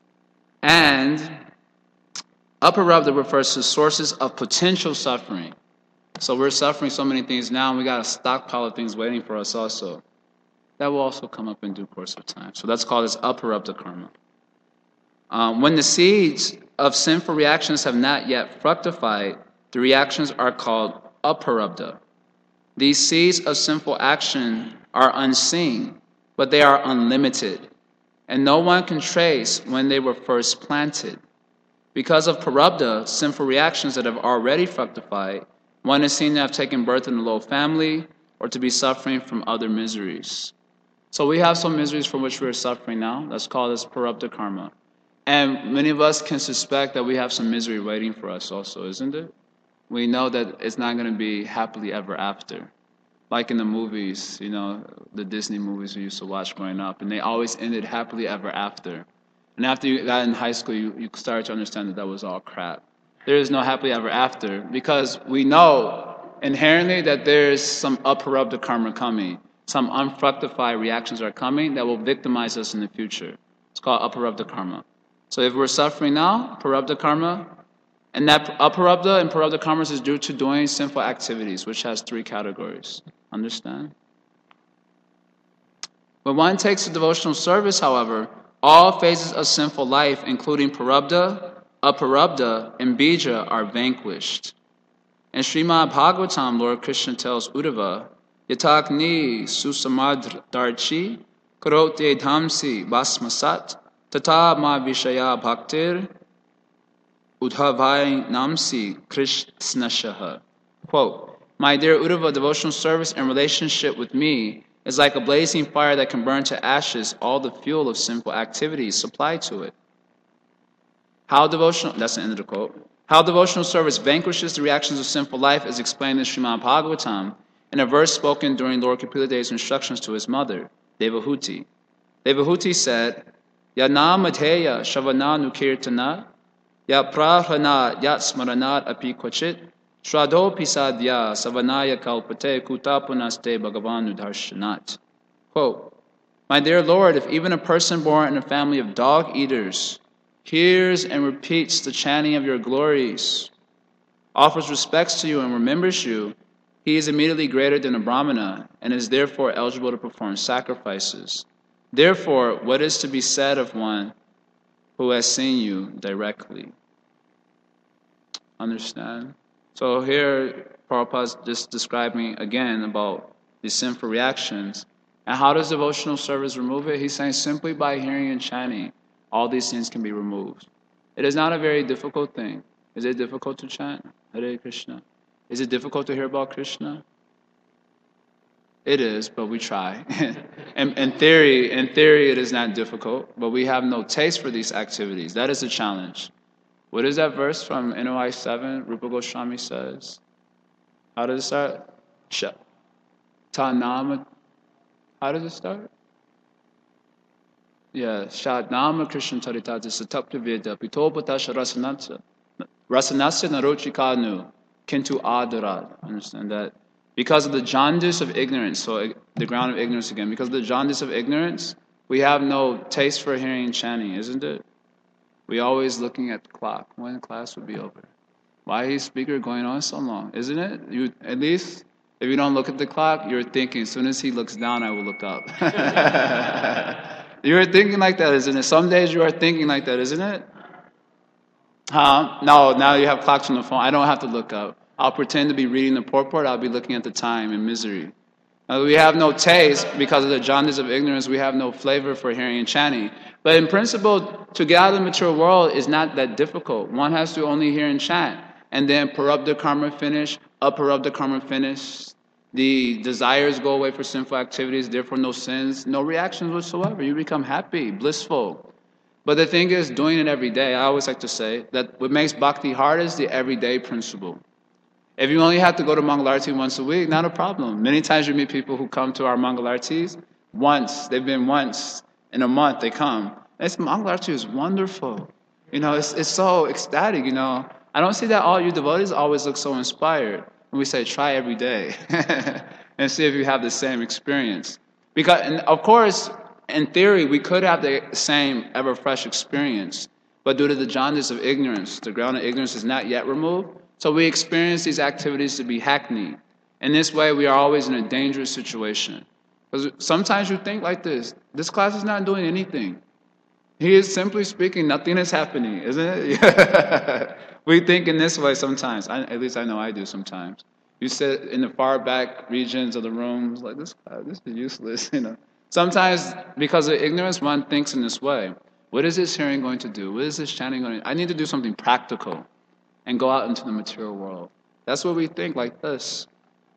And aparabdha refers to sources of potential suffering. So we're suffering so many things now, and we got a stockpile of things waiting for us also. That will also come up in due course of time. So that's called as aparabdha karma. Um, when the seeds of sinful reactions have not yet fructified, the reactions are called aparabdha. These seeds of sinful action are unseen, but they are unlimited, and no one can trace when they were first planted. Because of parabdha, sinful reactions that have already fructified, one is seen to have taken birth in a low family or to be suffering from other miseries. So we have some miseries from which we are suffering now. That's called as parabdha karma. And many of us can suspect that we have some misery waiting for us also, isn't it? We know that it's not going to be happily ever after. Like in the movies, you know, the Disney movies we used to watch growing up, and they always ended happily ever after. And after you got in high school, you, you started to understand that that was all crap. There is no happily ever after, because we know inherently that there is some aparabdha karma coming. Some unfructified reactions are coming that will victimize us in the future. It's called aparabdha karma. So if we're suffering now, parabdha karma, and that aparabdha and parabdha karma is due to doing sinful activities, which has three categories. Understand? When one takes a devotional service, however, all phases of sinful life, including parabdha, aparabdha, and bija, are vanquished. In Srimad Bhagavatam, Lord Krishna tells Uddhava, Yatakni susamadharchi karote dhamsi basmasat tata ma vishaya bhaktir udhavai namsi krishnashaha. Quote, my dear Uddhava, devotional service and relationship with me is like a blazing fire that can burn to ashes all the fuel of sinful activities supplied to it. How devotional, that's the end of the quote. How devotional service vanquishes the reactions of sinful life is explained in Srimad Bhagavatam in a verse spoken during Lord Kapila instructions to his mother, Devahuti. Devahuti said, Yana madheya shavana nukirtana, ya prahrana yat smaranat api kvachit, shradho pisadya savanaya kalpate kutapunaste bhagavan udarshanat. Quote, my dear Lord, if even a person born in a family of dog eaters hears and repeats the chanting of your glories, offers respects to you and remembers you, He is immediately greater than a Brahmana and is therefore eligible to perform sacrifices. Therefore, what is to be said of one who has seen you directly? Understand? So here, Prabhupada's just describing again about the sinful reactions. And how does devotional service remove it? He's saying simply by hearing and chanting, all these things can be removed. It is not a very difficult thing. Is it difficult to chant Hare Krishna? Is it difficult to hear about Krishna? It is, but we try. in, in theory, in theory, it is not difficult, but we have no taste for these activities. That is a challenge. What is that verse from N O I seven? Rupa Goswami says. How does it start? Sh- Tanama. How does it start? Yeah. Shadnama Krishna Taritati Satapta Veda Pitopatash Rasanatsa. Rasanasya Narochikanu Kintu Adara. Understand that? Because of the jaundice of ignorance, so the ground of ignorance again, because of the jaundice of ignorance, we have no taste for hearing and chanting, isn't it? We always looking at the clock. When class would be over? Why is speaker going on so long? Isn't it? You at least if you don't look at the clock, you're thinking, as soon as he looks down, I will look up. You're thinking like that, isn't it? Some days you are thinking like that, isn't it? Huh? No, now you have clocks on the phone. I don't have to look up. I'll pretend to be reading the purport. I'll be looking at the time in misery. Now, we have no taste because of the jaundice of ignorance. We have no flavor for hearing and chanting. But in principle, to get out of the material world is not that difficult. One has to only hear and chant. And then parabdha karma finish, aparabdha karma finish. The desires go away for sinful activities, therefore no sins, no reactions whatsoever. You become happy, blissful. But the thing is, doing it every day, I always like to say that what makes bhakti hard is the everyday principle. If you only have to go to Mangalarti once a week, not a problem. Many times you meet people who come to our Mangalartis once. They've been once in a month, they come. This Mangalarti is wonderful. You know, it's, it's so ecstatic, you know. I don't see that all you devotees always look so inspired. And we say, try every day and see if you have the same experience. Because, and of course, in theory, we could have the same ever-fresh experience. But due to the jaundice of ignorance, the ground of ignorance is not yet removed. So we experience these activities to be hackneyed. In this way, we are always in a dangerous situation. Because sometimes you think like this, this class is not doing anything. He is simply speaking, nothing is happening, isn't it? We think in this way sometimes. I, at least I know I do sometimes. You sit in the far back regions of the rooms, like this class, this is useless, you know. Sometimes, because of ignorance, one thinks in this way. What is this hearing going to do? What is this chanting going to do? I need to do something practical and go out into the material world. That's what we think, like this.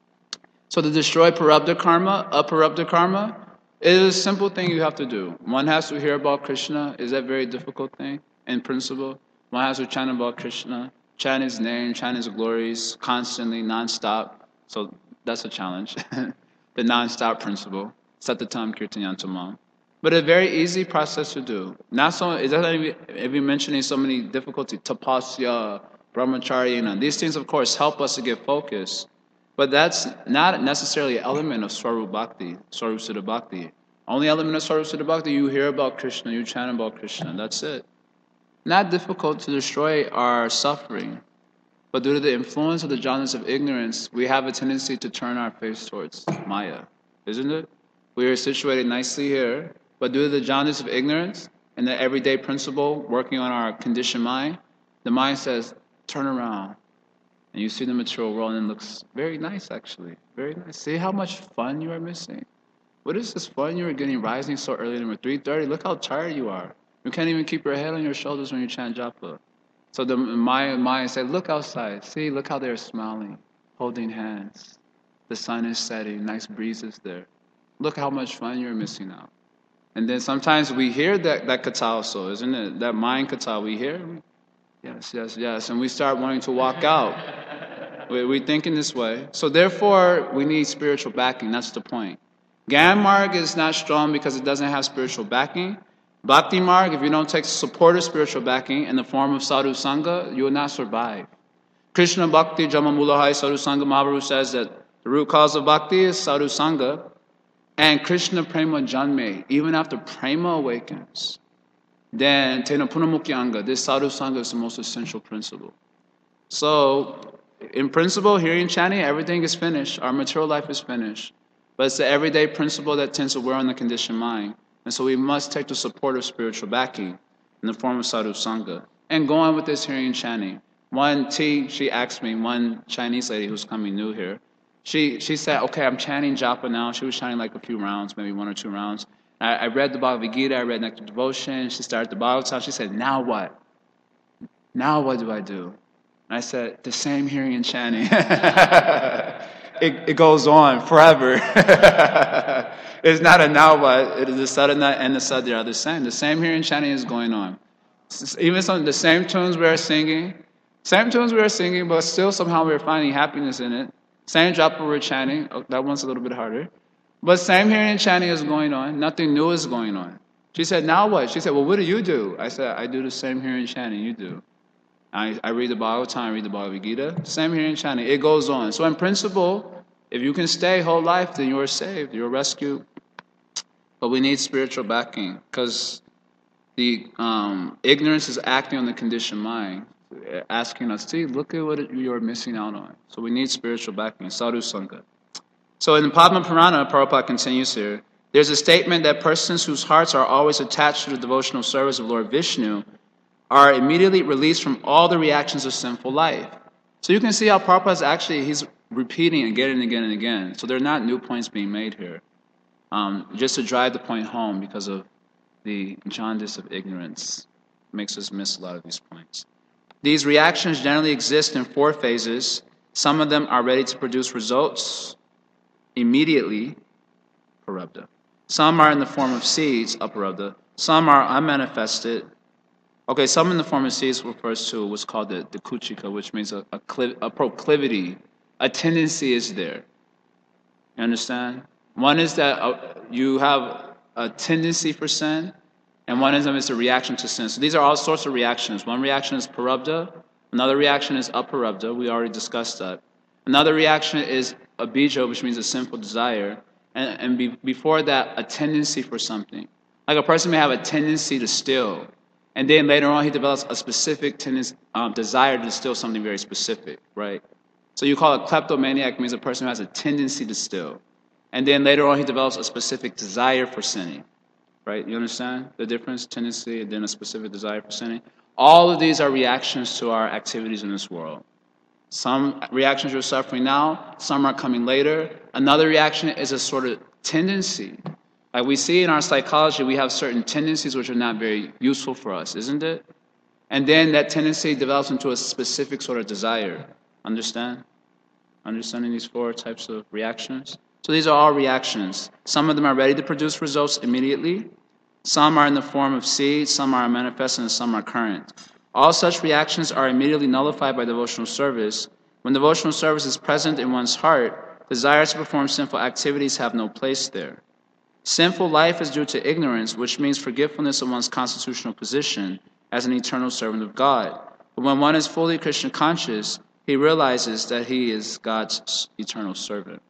So to destroy parabdha karma, aparabdha karma, it is a simple thing you have to do. One has to hear about Krishna. Is that a very difficult thing in principle? One has to chant about Krishna, chant his name, chant his glories, constantly, non-stop. So that's a challenge. The non-stop principle. Satatam kirtanyantamam. But a very easy process to do. Not so, it doesn't even, even mentioning so many difficulties. Tapasya, brahmacharya, these things, of course, help us to get focused. But that's not necessarily an element of Swarup Bhakti, Swarup Siddha Bhakti. Only element of Swarup Siddha Bhakti, you hear about Krishna, you chant about Krishna, that's it. Not difficult to destroy our suffering, but due to the influence of the jaundice of ignorance, we have a tendency to turn our face towards Maya, isn't it? We are situated nicely here, but due to the jaundice of ignorance and the everyday principle working on our conditioned mind, the mind says, turn around. And you see the material world and it looks very nice, actually. Very nice. See how much fun you are missing? What is this fun you are getting rising so early, number three thirty? Look how tired you are. You can't even keep your head on your shoulders when you chant japa. So the mind, mind said, look outside. See, look how they're smiling, holding hands. The sun is setting, nice breezes there. Look how much fun you're missing out. And then sometimes we hear that, that kata also, isn't it? That mind kata we hear. Yes, yes, yes. And we start wanting to walk out. we, we think in this way. So therefore, we need spiritual backing. That's the point. Gyan Marg is not strong because it doesn't have spiritual backing. Bhakti Marg, if you don't take supportive spiritual backing in the form of sadhu sangha, you will not survive. Krishna Bhakti Jamamulahai Sadhu Sangha Mahaprabhu says that the root cause of bhakti is sadhu sangha. And Krishna Prema Janme, even after Prema awakens, then Tena Punamukyanga, this sadhu sangha is the most essential principle. So, in principle, hearing chanting, everything is finished. Our material life is finished. But it's the everyday principle that tends to wear on the conditioned mind. And so we must take the support of spiritual backing in the form of sadhu sangha. And go on with this hearing chanting. One T, she asked me, one Chinese lady who's coming new here, she she said, okay, I'm chanting japa now. She was chanting like a few rounds, maybe one or two rounds. I, I read the Bhagavad Gita, I read Nectar Devotion. She started the Bhagavatam. She said, now what? Now what do I do? And I said, the same hearing and chanting. it, it goes on forever. It's not a now what. It is the sadhana and the sadhya are the same. The same hearing and chanting is going on. Even some the same tunes we are singing, same tunes we are singing, but still somehow we're finding happiness in it. Same japa we're chanting. Oh, that one's a little bit harder. But same hearing and chanting is going on. Nothing new is going on. She said, now what? She said, well, what do you do? I said, I do the same hearing and chanting you do. I, I read the Bhagavatam, I read the Bhagavad Gita. Same hearing and chanting. It goes on. So in principle, if you can stay whole life, then you are saved. You are rescued. But we need spiritual backing because the um, ignorance is acting on the conditioned mind, asking us, see, look at what you're missing out on. So we need spiritual backing, sadhu sangha. So in the Padma Purana, Prabhupada continues here, there's a statement that persons whose hearts are always attached to the devotional service of Lord Vishnu are immediately released from all the reactions of sinful life. So you can see how Prabhupada is actually, he's repeating again and again and again. So there are not new points being made here. Um, just to drive the point home because of the jaundice of ignorance makes us miss a lot of these points. These reactions generally exist in four phases. Some of them are ready to produce results immediately, parabdha. Some are in the form of seeds, aparabdha. Some are unmanifested. Okay, some in the form of seeds refers to what's called the, the kuchika, which means a, a, cli- a proclivity, a tendency is there. You understand? One is that uh, you have a tendency for sin, and one of them is a reaction to sin. So these are all sorts of reactions. One reaction is parabdha, another reaction is aparabdha, we already discussed that. Another reaction is abhija, which means a sinful desire, and, and be, before that, a tendency for something. Like a person may have a tendency to steal, and then later on he develops a specific tendency, um, desire to steal something very specific, right? So you call a kleptomaniac means a person who has a tendency to steal. And then later on, he develops a specific desire for sinning, right? You understand the difference? Tendency and then a specific desire for sinning. All of these are reactions to our activities in this world. Some reactions you're suffering now, some are coming later. Another reaction is a sort of tendency. Like we see in our psychology, we have certain tendencies which are not very useful for us, isn't it? And then that tendency develops into a specific sort of desire. Understand? Understanding these four types of reactions? So these are all reactions. Some of them are ready to produce results immediately. Some are in the form of seeds, some are manifest, and some are current. All such reactions are immediately nullified by devotional service. When devotional service is present in one's heart, desires to perform sinful activities have no place there. Sinful life is due to ignorance, which means forgetfulness of one's constitutional position as an eternal servant of God. But when one is fully Krishna conscious, he realizes that he is God's eternal servant.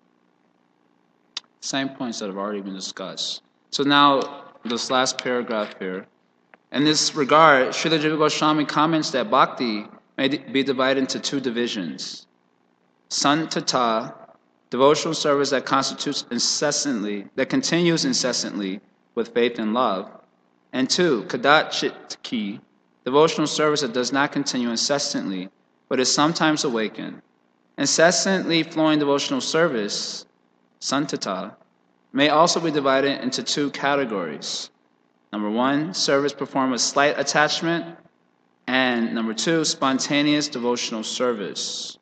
Same points that have already been discussed. So now, this last paragraph here. In this regard, Srila Jiva Goswami comments that bhakti may be divided into two divisions. Santata, devotional service that constitutes incessantly, that continues incessantly with faith and love. And two, kadachitki, devotional service that does not continue incessantly, but is sometimes awakened. Incessantly flowing devotional service, santata, may also be divided into two categories. Number one, service performed with slight attachment, and number two, spontaneous devotional service.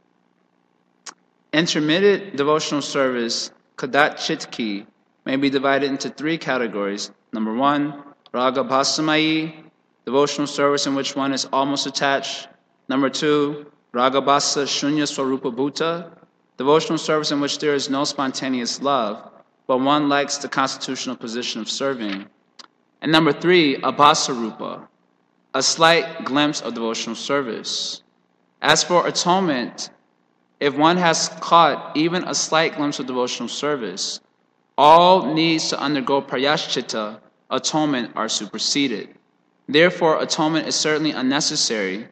Intermittent devotional service, kadachitki, may be divided into three categories. Number one, raga bhasamayi, devotional service in which one is almost attached. Number two, raga bhasa shunya swarupa bhuta, devotional service in which there is no spontaneous love, but one likes the constitutional position of serving. And number three, abhasarupa, a slight glimpse of devotional service. As for atonement, if one has caught even a slight glimpse of devotional service, all needs to undergo prayashchitta, atonement, are superseded. Therefore, atonement is certainly unnecessary,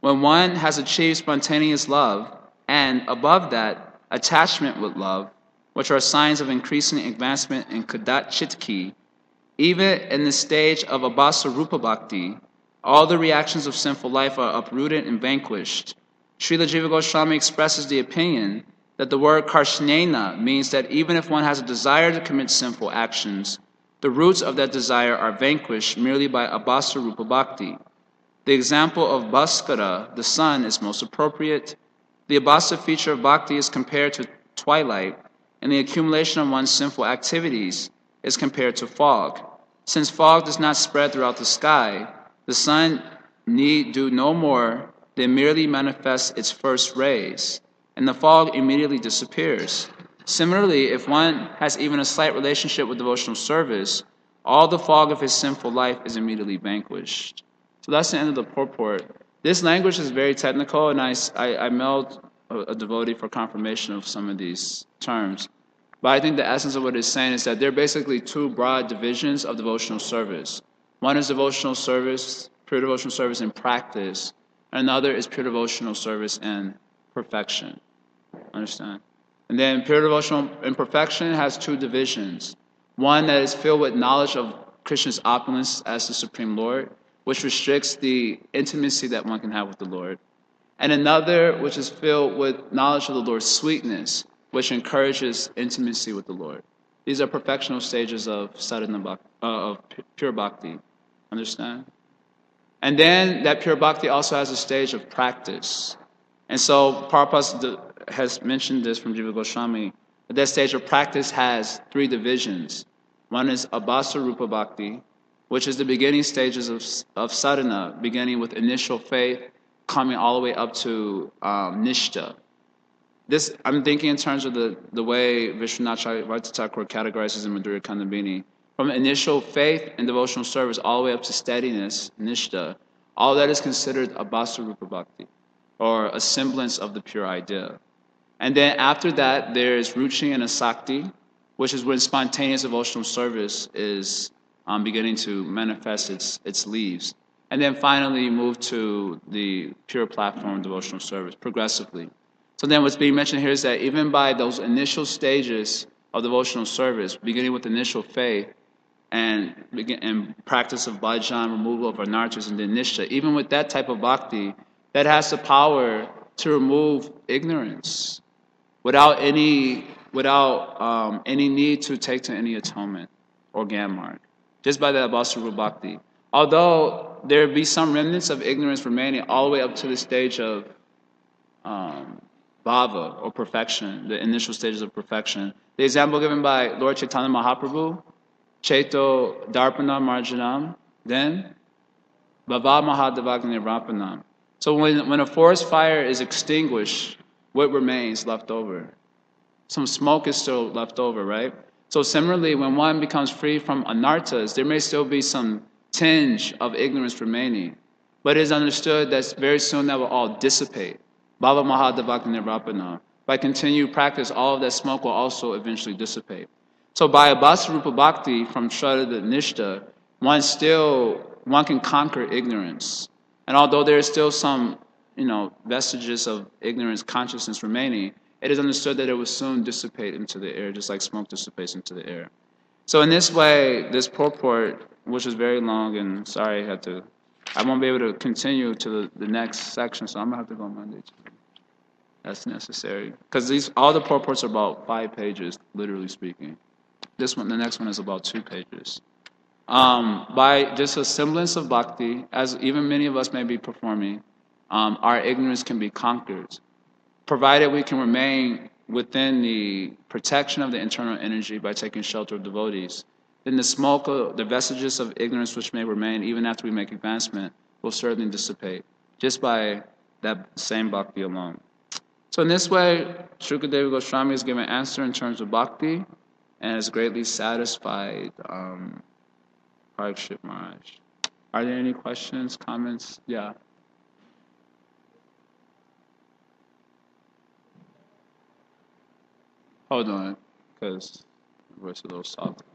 When one has achieved spontaneous love, and above that, attachment with love, which are signs of increasing advancement in Kadat Chitki, even in the stage of Abhasa Rupa Bhakti, all the reactions of sinful life are uprooted and vanquished. Srila Jiva Goswami expresses the opinion that the word karshnena means that even if one has a desire to commit sinful actions, the roots of that desire are vanquished merely by Abhasa Rupa Bhakti. The example of Bhaskara, the sun, is most appropriate. The Abhasa feature of Bhakti is compared to twilight, and the accumulation of one's sinful activities is compared to fog. Since fog does not spread throughout the sky, the sun need do no more than merely manifest its first rays, and the fog immediately disappears. Similarly, if one has even a slight relationship with devotional service, all the fog of his sinful life is immediately vanquished. So that's the end of the purport. This language is very technical, and I, I, I mailed a, a devotee for confirmation of some of these terms. But I think the essence of what it's saying is that there are basically two broad divisions of devotional service. One is devotional service, pure devotional service in practice, and another is pure devotional service in perfection. Understand? And then pure devotional in perfection has two divisions. One that is filled with knowledge of Krishna's opulence as the Supreme Lord, which restricts the intimacy that one can have with the Lord. And another which is filled with knowledge of the Lord's sweetness, which encourages intimacy with the Lord. These are perfectional stages of sadhana bhakti, uh, of pure bhakti. Understand? And then that pure bhakti also has a stage of practice. And so Prabhupada has mentioned this from Jiva Goswami, that that stage of practice has three divisions. One is Abhasa Rupa Bhakti, which is the beginning stages of, of sadhana, beginning with initial faith, coming all the way up to um, nishta. This, I'm thinking in terms of the, the way Vishwanath Thakur categorizes in Madhurya Kandabini. From initial faith and devotional service all the way up to steadiness, nishta, all that is considered Abhasa Rupa Bhakti, or a semblance of the pure idea. And then after that, there's Ruchi and Asakti, which is when spontaneous devotional service is um, beginning to manifest its, its leaves. And then finally, you move to the pure platform devotional service progressively. So then what's being mentioned here is that even by those initial stages of devotional service, beginning with initial faith and, begin, and practice of bhajan, removal of anarthas and then nishta, even with that type of bhakti, that has the power to remove ignorance without any, without, um, any need to take to any atonement or gyan just by the Abhasa Rupa Bhakti. Although there be some remnants of ignorance remaining all the way up to the stage of um, bhava or perfection, the initial stages of perfection. The example given by Lord Chaitanya Mahaprabhu, Chaito Darpana Marjanam, then Bhava Mahadevagni Rapanam. So when, when a forest fire is extinguished, what remains left over? Some smoke is still left over, right? So similarly, when one becomes free from anarthas, there may still be some tinge of ignorance remaining. But it is understood that very soon that will all dissipate. Bhava Mahadevagni Rapana. By continued practice, all of that smoke will also eventually dissipate. So by Abhasa Rupa Bhakti, from Shraddha to Nishta, one still, one can conquer ignorance. And although there is still some, you know, vestiges of ignorance consciousness remaining, it is understood that it will soon dissipate into the air, just like smoke dissipates into the air. So in this way, this purport, which is very long, and sorry I had to, I won't be able to continue to the, the next section, so I'm gonna have to go Monday. That's necessary, because these all the purports are about five pages, literally speaking. This one, the next one, is about two pages. Um, by just a semblance of bhakti, as even many of us may be performing, um, our ignorance can be conquered, provided we can remain within the protection of the internal energy by taking shelter of devotees. Then the smoke, the vestiges of ignorance which may remain even after we make advancement will certainly dissipate, just by that same bhakti alone. So in this way, Shukadeva Goswami has given answer in terms of bhakti and has greatly satisfied um, Parikshit Maharaj. Are there any questions, comments? Yeah. Hold on, because the voice is a little soft.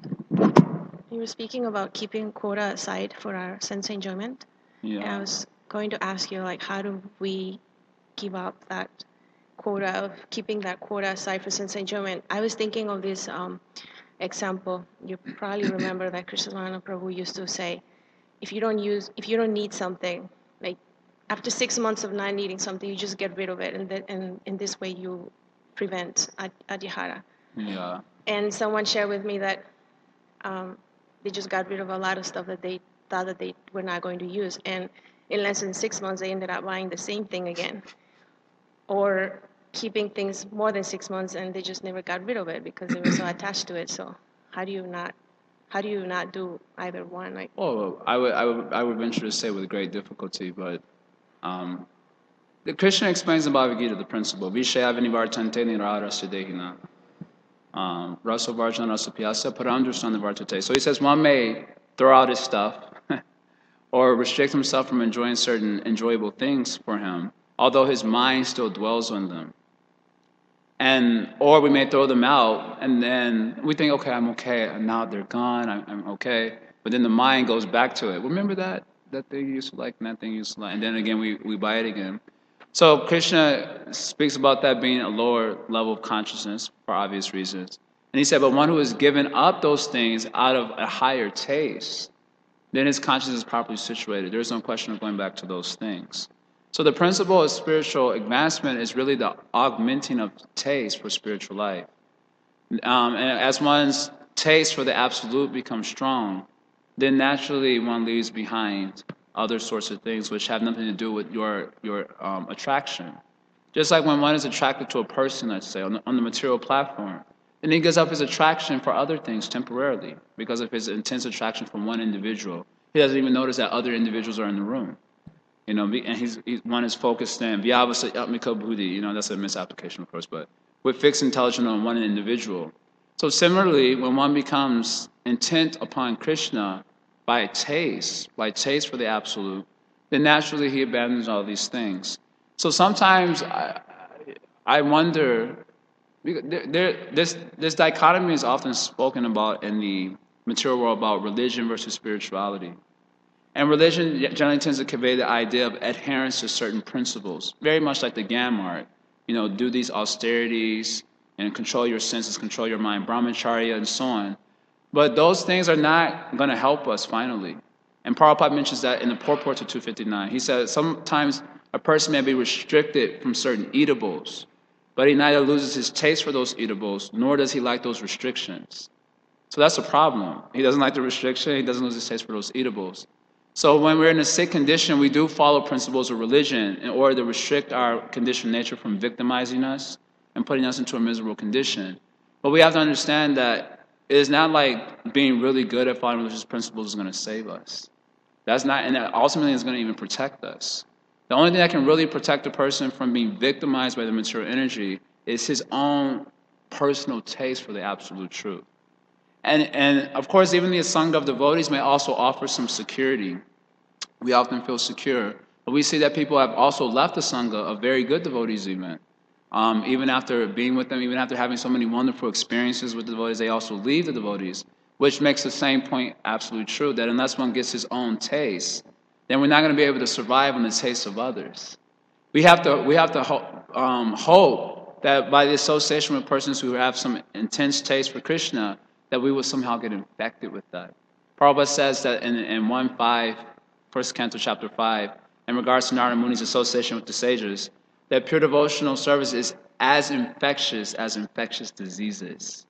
You were speaking about keeping quota aside for our sense enjoyment. Yeah. And I was going to ask you, like, how do we give up that quota of keeping that quota aside for Saint Saint Germain? I was thinking of this um, example. You probably remember that Krishnalana Prabhu used to say, if you don't use, if you don't need something, like after six months of not needing something, you just get rid of it, and that, and in this way you prevent ad- adhihara. Yeah. And someone shared with me that um, they just got rid of a lot of stuff that they thought that they were not going to use, and in less than six months, they ended up buying the same thing again, or keeping things more than six months, and they just never got rid of it because they were so attached to it. So, how do you not, how do you not do either one? Like, Well, I would, I would, I would venture to say with great difficulty, but um, the Krishna explains in Bhagavad Gita the principle: Vishaya vinivartante nirarasya dehina, um, rasa varjana rasa piyasa parandrasana vartate. So he says one may throw out his stuff or restrict himself from enjoying certain enjoyable things for him, although his mind still dwells on them. And or we may throw them out, and then we think, okay, I'm okay, and now they're gone, I'm, I'm okay. But then the mind goes back to it. Remember that that thing you used to like, and that thing you used to like, and then again we, we buy it again. So Krishna speaks about that being a lower level of consciousness for obvious reasons. And he said, but one who has given up those things out of a higher taste, then his consciousness is properly situated. There's no question of going back to those things. So the principle of spiritual advancement is really the augmenting of taste for spiritual life. Um, and as one's taste for the absolute becomes strong, then naturally one leaves behind other sorts of things which have nothing to do with your your um, attraction. Just like when one is attracted to a person, let's say, on the, on the material platform, then he gives up his attraction for other things temporarily because of his intense attraction from one individual. He doesn't even notice that other individuals are in the room. You know, and he's, he's one is focused in vyavasa yatmika buddhi. You know, that's a misapplication, of course, but with fixed intelligence on one individual. So similarly, when one becomes intent upon Krishna by taste, by taste for the absolute, then naturally he abandons all these things. So sometimes I, I wonder, there, there, this this dichotomy is often spoken about in the material world about religion versus spirituality. And religion generally tends to convey the idea of adherence to certain principles, very much like the Gyan Marg. You know, do these austerities and control your senses, control your mind, brahmacharya, and so on. But those things are not going to help us finally. And Prabhupada mentions that in the purport to two fifty-nine. He says sometimes a person may be restricted from certain eatables, but he neither loses his taste for those eatables, nor does he like those restrictions. So that's a problem. He doesn't like the restriction, he doesn't lose his taste for those eatables. So when we're in a sick condition, we do follow principles of religion in order to restrict our conditioned nature from victimizing us and putting us into a miserable condition. But we have to understand that it is not like being really good at following religious principles is going to save us. That's not, and that ultimately is going to even protect us. The only thing that can really protect a person from being victimized by the material energy is his own personal taste for the absolute truth. And, and of course, even the Sangha of devotees may also offer some security. We often feel secure. But we see that people have also left the Sangha of very good devotees even. Um, even after being with them, even after having so many wonderful experiences with the devotees, they also leave the devotees, which makes the same point absolutely true, that unless one gets his own taste, then we're not going to be able to survive on the taste of others. We have to, we have to ho- um, hope that by the association with persons who have some intense taste for Krishna, that we will somehow get infected with that. Prabhupada says that in, in one five, first canto, chapter five, in regards to Narada Muni's association with the sages, that pure devotional service is as infectious as infectious diseases.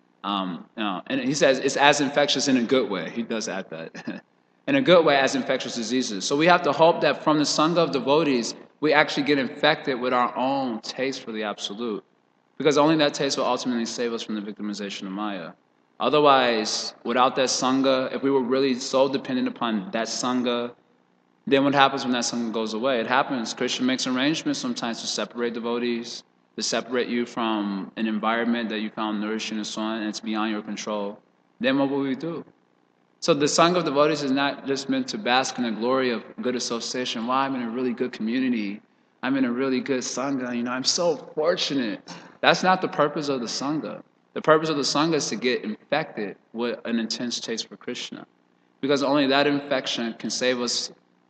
Um, you know, and he says it's as infectious in a good way. He does add that. In a good way as infectious diseases. So we have to hope that from the Sangha of devotees, we actually get infected with our own taste for the absolute. Because only that taste will ultimately save us from the victimization of Maya. Otherwise, without that Sangha, if we were really so dependent upon that Sangha, then what happens when that Sangha goes away? It happens. Krishna makes arrangements sometimes to separate devotees, to separate you from an environment that you found nourishing and so on, and it's beyond your control. Then what will we do? So the Sangha of devotees is not just meant to bask in the glory of good association. Wow, I'm in a really good community. I'm in a really good Sangha. You know, I'm so fortunate. That's not the purpose of the Sangha. The purpose of the Sangha is to get infected with an intense taste for Krishna. Because only that infection can save us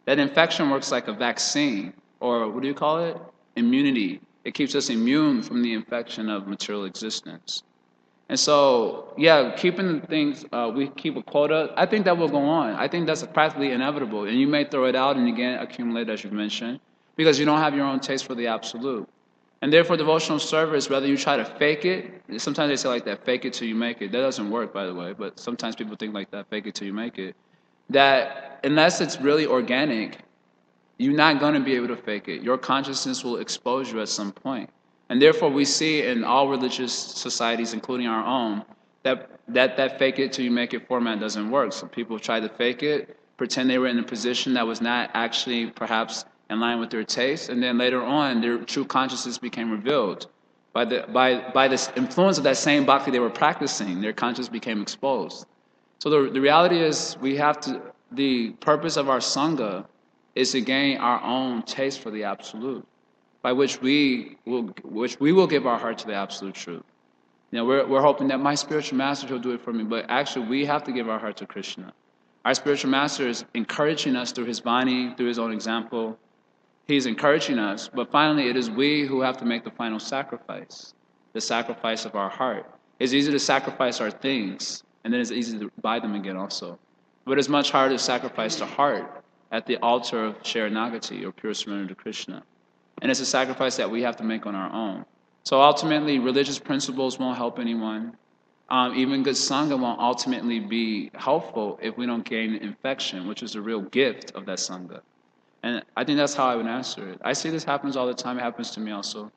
That infection works like a vaccine, or what do you call it? Immunity. It keeps us immune from the infection of material existence. And so, yeah, keeping things, uh, we keep a quota. I think that will go on. I think that's practically inevitable. And you may throw it out and again accumulate, as you mentioned, because you don't have your own taste for the absolute. And therefore, devotional service, whether you try to fake it, sometimes they say like that, fake it till you make it. That doesn't work, by the way, but sometimes people think like that, fake it till you make it. That unless it's really organic, you're not going to be able to fake it. Your consciousness will expose you at some point. And therefore, we see in all religious societies, including our own, that that, that fake it till you make it format doesn't work. So people try to fake it, pretend they were in a position that was not actually perhaps in line with their taste, and then later on, their true consciousness became revealed. By the, by, by the influence of that same bhakti they were practicing, their consciousness became exposed. So the, the reality is, we have to, the purpose of our Sangha is to gain our own taste for the absolute, by which we will, which we will give our heart to the absolute truth. You know, we're, we're hoping that my spiritual master will do it for me, but actually we have to give our heart to Krishna. Our spiritual master is encouraging us through his Vani, through his own example. He's encouraging us, but finally it is we who have to make the final sacrifice, the sacrifice of our heart. It's easy to sacrifice our things, and then it's easy to buy them again also. But it's much harder to sacrifice the heart at the altar of Sharanagati, or pure surrender to Krishna. And it's a sacrifice that we have to make on our own. So ultimately, religious principles won't help anyone. Um, even good Sangha won't ultimately be helpful if we don't gain infection, which is the real gift of that Sangha. And I think that's how I would answer it. I see this happens all the time. It happens to me also.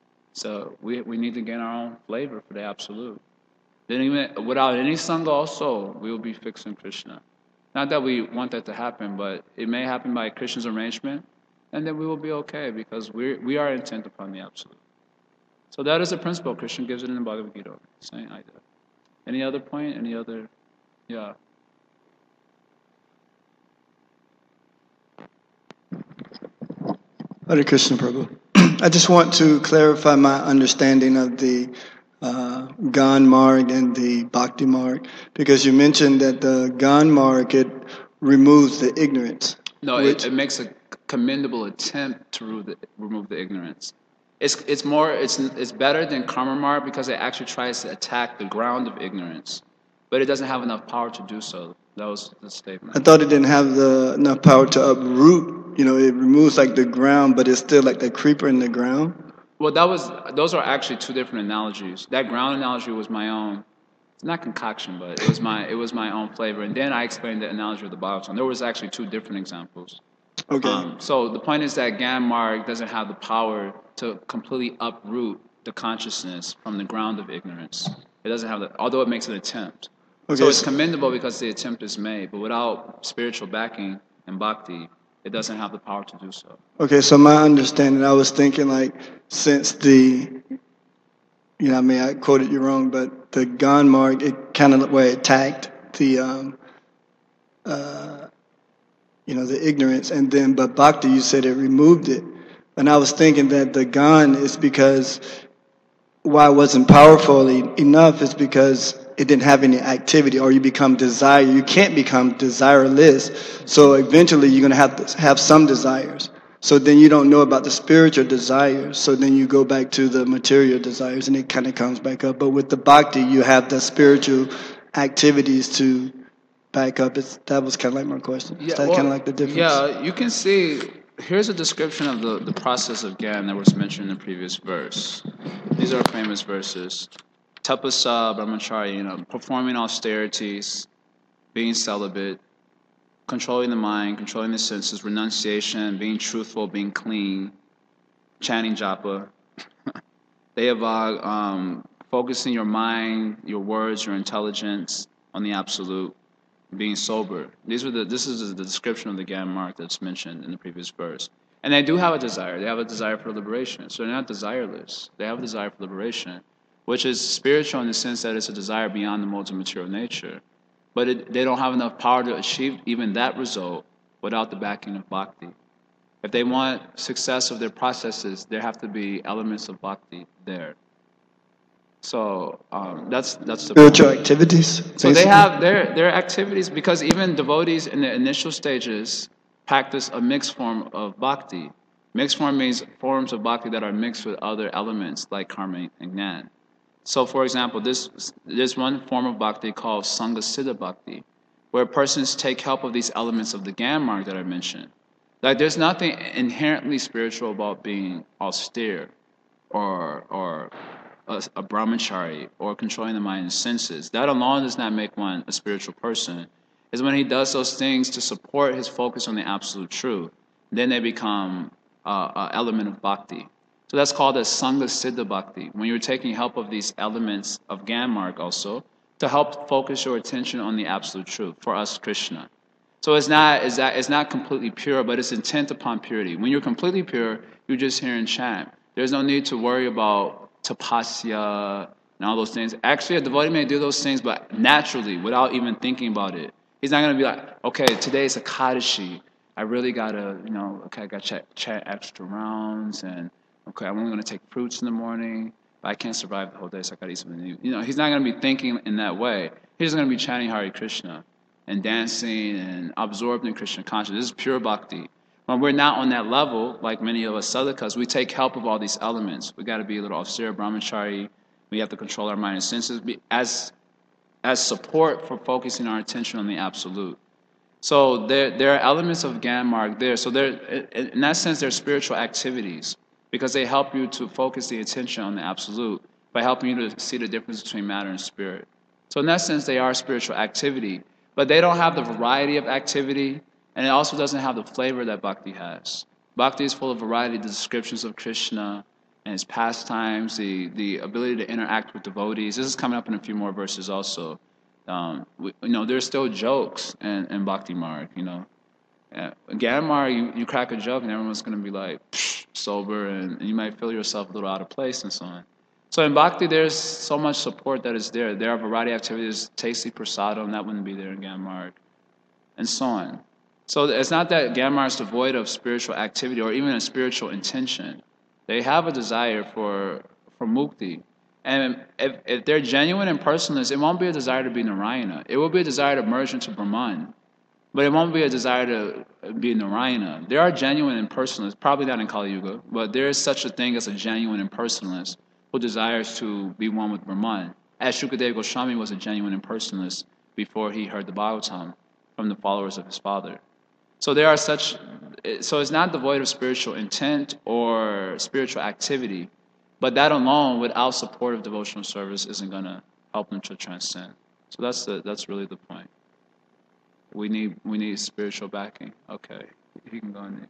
So we we need to gain our own flavor for the absolute. Then even without any Sangha also, we will be fixed in Krishna. Not that we want that to happen, but it may happen by Krishna's arrangement, and then we will be okay because we we are intent upon the absolute. So that is a principle. Krishna gives it in the Bhagavad Gita. Saying I did. Any other point? Any other? Yeah. Hare Krishna, Prabhu. I just want to clarify my understanding of the uh, Gyan Marg and the Bhakti Marg, because you mentioned that the Gyan Marg, it removes the ignorance. No, which, it, it makes a commendable attempt to remove the, remove the ignorance. It's it's more it's it's better than Karma Marg because it actually tries to attack the ground of ignorance, but it doesn't have enough power to do so. That was the statement. I thought it didn't have the enough power to uproot. You know, it removes like the ground, but it's still like the creeper in the ground. Well, that was those are actually two different analogies. That ground analogy was my own. It's not concoction, but it was my it was my own flavor. And then I explained the analogy of the Bhagavatam. There was actually two different examples. Okay. Um, so the point is that Gyan Marg doesn't have the power to completely uproot the consciousness from the ground of ignorance. It doesn't have the, although it makes an attempt. Okay. So it's commendable because the attempt is made, but without spiritual backing and bhakti, it doesn't have the power to do so. Okay, so my understanding, I was thinking like, since the, you know, I mean, I quoted you wrong, but the Gyan Marg, it kind of where it attacked the, um, uh, you know, the ignorance, and then, but Bhakti, you said it removed it. And I was thinking that the Gyan is because why it wasn't powerful e- enough is because it didn't have any activity, or you become desire. You can't become desireless. So eventually you're going to have to have some desires. So then you don't know about the spiritual desires. So then you go back to the material desires and it kind of comes back up. But with the bhakti, you have the spiritual activities to back up. It's, that was kind of like my question. Is Yeah, that well, kind of like the difference? Yeah, you can see, here's a description of the, the process of Gyan that was mentioned in the previous verse. These are famous verses. Tapasa, brahmacharya, you know, performing austerities, being celibate, controlling the mind, controlling the senses, renunciation, being truthful, being clean, chanting japa, Deyavag, um, focusing your mind, your words, your intelligence on the absolute, being sober. These are the. This is the description of the Gyan Marg that's mentioned in the previous verse. And they do have a desire. They have a desire for liberation. So they're not desireless. They have a desire for liberation, which is spiritual in the sense that it's a desire beyond the modes of material nature. But it, they don't have enough power to achieve even that result without the backing of bhakti. If they want success of their processes, there have to be elements of bhakti there. So um, that's that's the Spiritual activities? So they have their their activities, because even devotees in the initial stages, practice a mixed form of bhakti. Mixed form means forms of bhakti that are mixed with other elements like karma and jnana. So, for example, this there's one form of bhakti called Sangasiddha bhakti, where persons take help of these elements of the Gyan mark that I mentioned. Like, there's nothing inherently spiritual about being austere, or or a, a brahmachari, or controlling the mind and senses. That alone does not make one a spiritual person. It's when he does those things to support his focus on the absolute truth. Then they become uh, an element of bhakti. So that's called a Sangha Siddha Bhakti, when you're taking help of these elements of Gyan mark also to help focus your attention on the absolute truth, for us, Krishna. So it's not, it's not, it's not completely pure, but it's intent upon purity. When you're completely pure, you're just hearing chant. There's no need to worry about tapasya and all those things. Actually, a devotee may do those things, but naturally, without even thinking about it. He's not going to be like, okay, today's a Kaddishi. I really got to, you know, okay, I got to chant extra rounds, and okay, I'm only going to take fruits in the morning, but I can't survive the whole day, so I got to eat something new. You know, he's not going to be thinking in that way. He's going to be chanting Hare Krishna and dancing and absorbed in Krishna consciousness. This is pure bhakti. When we're not on that level, like many of us sadhakas, we take help of all these elements. We got to be a little austere, brahmachari. We have to control our mind and senses as as support for focusing our attention on the absolute. So there there are elements of Gyan mark there. So there, in that sense, they're spiritual activities because they help you to focus the attention on the absolute by helping you to see the difference between matter and spirit. So in that sense, they are spiritual activity, but they don't have the variety of activity, and it also doesn't have the flavor that bhakti has. Bhakti is full of variety, the descriptions of Krishna and his pastimes, the, the ability to interact with devotees. This is coming up in a few more verses also. Um, we, you know, there's still jokes in, in Bhakti Marg, you know. Uh, Gyan Marg, you, you crack a joke and everyone's going to be like sober, and, and you might feel yourself a little out of place and so on. So in Bhakti, there's so much support that is there. There are a variety of activities, tasty prasadam, that wouldn't be there in Gyan Marg, and so on. So it's not that Gyan Marg is devoid of spiritual activity or even a spiritual intention. They have a desire for for mukti. And if, if they're genuine and personalist, it won't be a desire to be Narayana. It will be a desire to merge into Brahman. But it won't be a desire to be Narayana. There are genuine and personalists, probably not in Kali Yuga, but there is such a thing as a genuine and personalist who desires to be one with Brahman. As Shukadeva Goswami was a genuine and personalist before he heard the Bhagavatam from the followers of his father. So there are such, so it's not devoid of spiritual intent or spiritual activity, but that alone, without support of devotional service, isn't going to help them to transcend. So that's the that's really the point. We need we need spiritual backing. Okay, you can go on.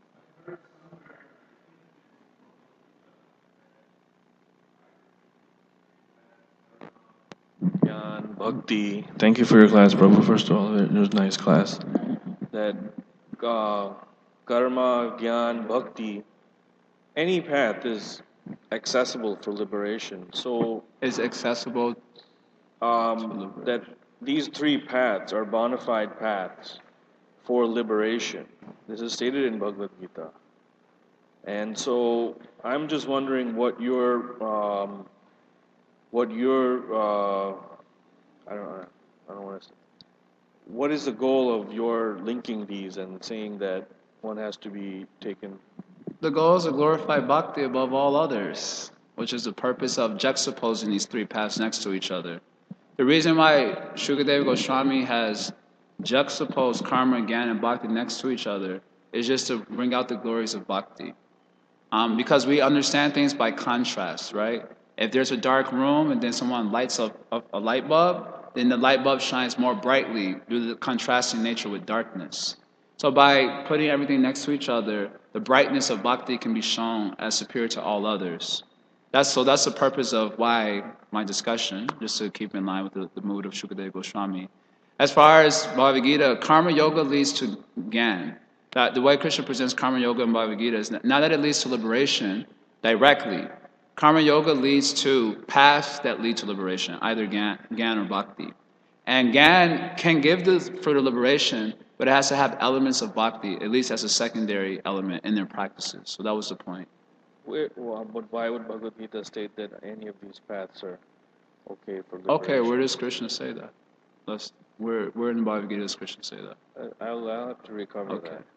Gyan, Bhakti. Thank you for your class, Prabhu. First of all, it was a nice class. That uh, karma, Gyan, Bhakti, any path is accessible for liberation. So Is accessible. um, that these three paths are bona fide paths for liberation. This is stated in Bhagavad Gita. And so I'm just wondering what your um, what your uh, I don't I don't want to say, what is the goal of your linking these and saying that one has to be taken? The goal is to glorify bhakti above all others, which is the purpose of juxtaposing these three paths next to each other. The reason why Shukadeva Goswami has juxtaposed karma, Gyan, and bhakti next to each other is just to bring out the glories of bhakti. Um, because we understand things by contrast, right? If there's a dark room and then someone lights up a, a light bulb, then the light bulb shines more brightly due to the contrasting nature with darkness. So by putting everything next to each other, the brightness of bhakti can be shown as superior to all others. That's so. That's the purpose of why my discussion, just to keep in line with the, the mood of Shukadeva Goswami. As far as Bhagavad Gita, karma yoga leads to Gyan. That the way Krishna presents karma yoga in Bhagavad Gita is not that it leads to liberation directly. Karma yoga leads to paths that lead to liberation, either Gyan, Gyan or Bhakti. And Gyan can give the fruit of liberation, but it has to have elements of Bhakti, at least as a secondary element in their practices. So that was the point. Where, well, but why would Bhagavad Gita state that any of these paths are okay for liberation? Okay, where does Krishna say that? Let's, where, where in the Bhagavad Gita does Krishna say that? I- I'll, I'll have to recover Okay. that.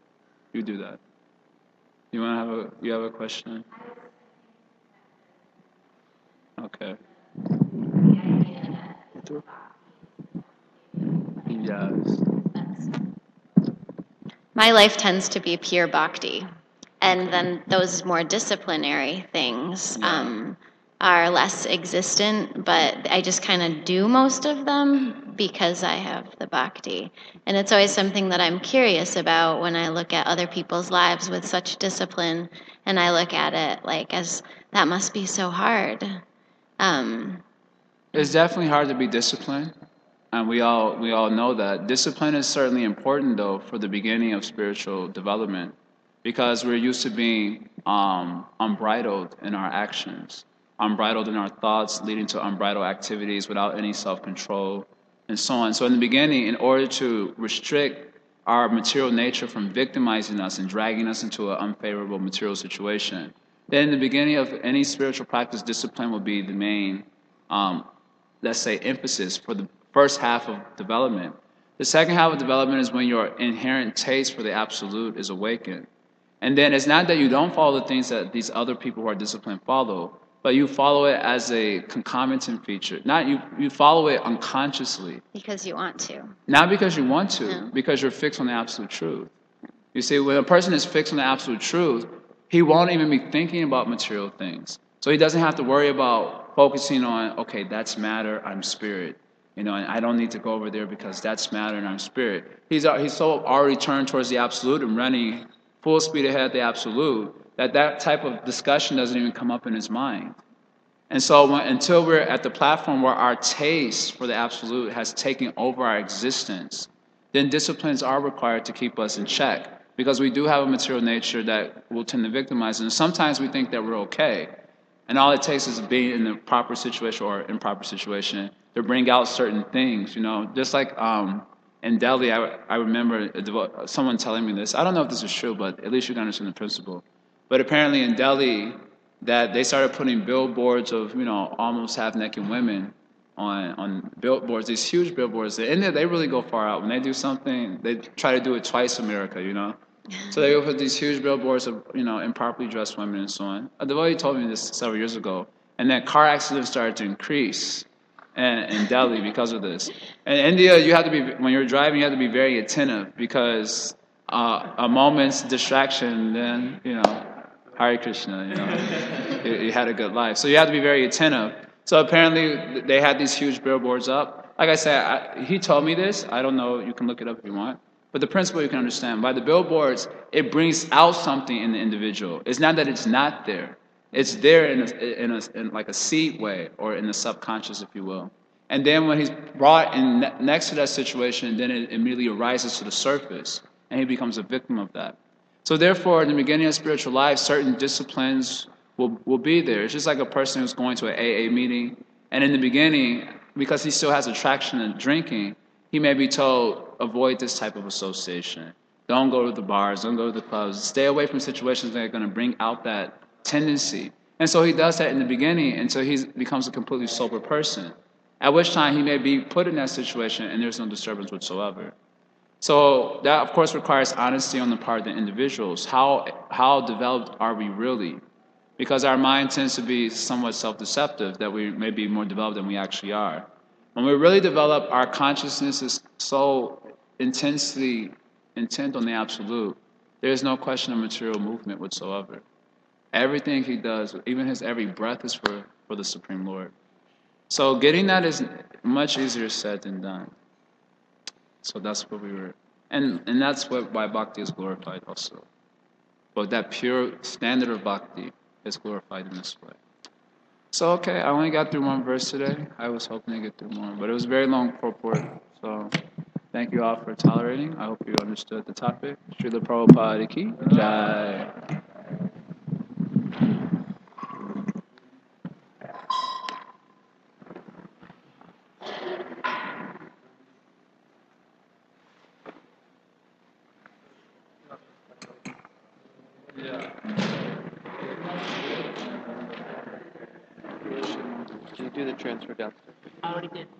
you do that. You want to have a you have a question? Okay. Yes. My life tends to be pure bhakti. And then those more disciplinary things um, are less existent, but I just kind of do most of them because I have the bhakti. And it's always something that I'm curious about when I look at other people's lives with such discipline, and I look at it like as that must be so hard. Um, It's definitely hard to be disciplined, and we all we all know that. Discipline is certainly important though for the beginning of spiritual development, because we're used to being um, unbridled in our actions, unbridled in our thoughts, leading to unbridled activities without any self-control, and so on. So in the beginning, in order to restrict our material nature from victimizing us and dragging us into an unfavorable material situation, then in the beginning of any spiritual practice, discipline will be the main um, let's say, emphasis for the first half of development. The second half of development is when your inherent taste for the absolute is awakened. And then it's not that you don't follow the things that these other people who are disciplined follow, but you follow it as a concomitant feature. Not you, you follow it unconsciously. because you want to. Not because you want to, No. because you're fixed on the absolute truth. You see, when a person is fixed on the absolute truth, he won't even be thinking about material things. So he doesn't have to worry about focusing on, okay, that's matter, I'm spirit. You know, and I don't need to go over there because that's matter and I'm spirit. He's, he's so already turned towards the absolute and running full speed ahead at the absolute that that type of discussion doesn't even come up in his mind. And so when, until we're at the platform where our taste for the absolute has taken over our existence, then disciplines are required to keep us in check, because we do have a material nature that will tend to victimize. And sometimes we think that we're okay. And all it takes is being in the proper situation or improper situation to bring out certain things, you know. Just like um, in Delhi, I, I remember a devo- someone telling me this. I don't know if this is true, but at least you can understand the principle. But apparently in Delhi, that they started putting billboards of, you know, almost half-naked women on on billboards, these huge billboards. In India, they really go far out. When they do something, they try to do it twice America, you know. So they put these huge billboards of, you know, improperly dressed women and so on. A devotee told me this several years ago, and then car accidents started to increase in, in Delhi because of this. In India, you have to be, when you're driving, you have to be very attentive, because uh, a moment's distraction, then, you know, Hare Krishna, you know, you, you had a good life. So you have to be very attentive. So apparently they had these huge billboards up. Like I said, I, he told me this. I don't know. You can look it up if you want. But the principle you can understand. By the billboards, it brings out something in the individual. It's not that it's not there. It's there in, a, in, a, in like a seed way, or in the subconscious, if you will. And then when he's brought in ne- next to that situation, then it immediately arises to the surface, and he becomes a victim of that. So therefore, in the beginning of spiritual life, certain disciplines will, will be there. It's just like a person who's going to an A A meeting, and in the beginning, because he still has attraction to drinking, he may be told, avoid this type of association. Don't go to the bars, don't go to the clubs. Stay away from situations that are going to bring out that tendency. And so he does that in the beginning until he becomes a completely sober person, at which time he may be put in that situation and there's no disturbance whatsoever. So that, of course, requires honesty on the part of the individuals. How, how developed are we really? Because our mind tends to be somewhat self-deceptive, that we may be more developed than we actually are. When we really develop, our consciousness is so intensely intent on the absolute, there is no question of material movement whatsoever. Everything he does, even his every breath, is for, for the Supreme Lord. So getting that is much easier said than done. So that's what we were, and, and that's what, why bhakti is glorified also. But that pure standard of bhakti is glorified in this way. So, okay, I only got through one verse today. I was hoping to get through more, but it was very long purport. So, thank you all for tolerating. I hope you understood the topic. Srila Prabhupada Ki Jai. Can you do the transfer downstairs? I already did.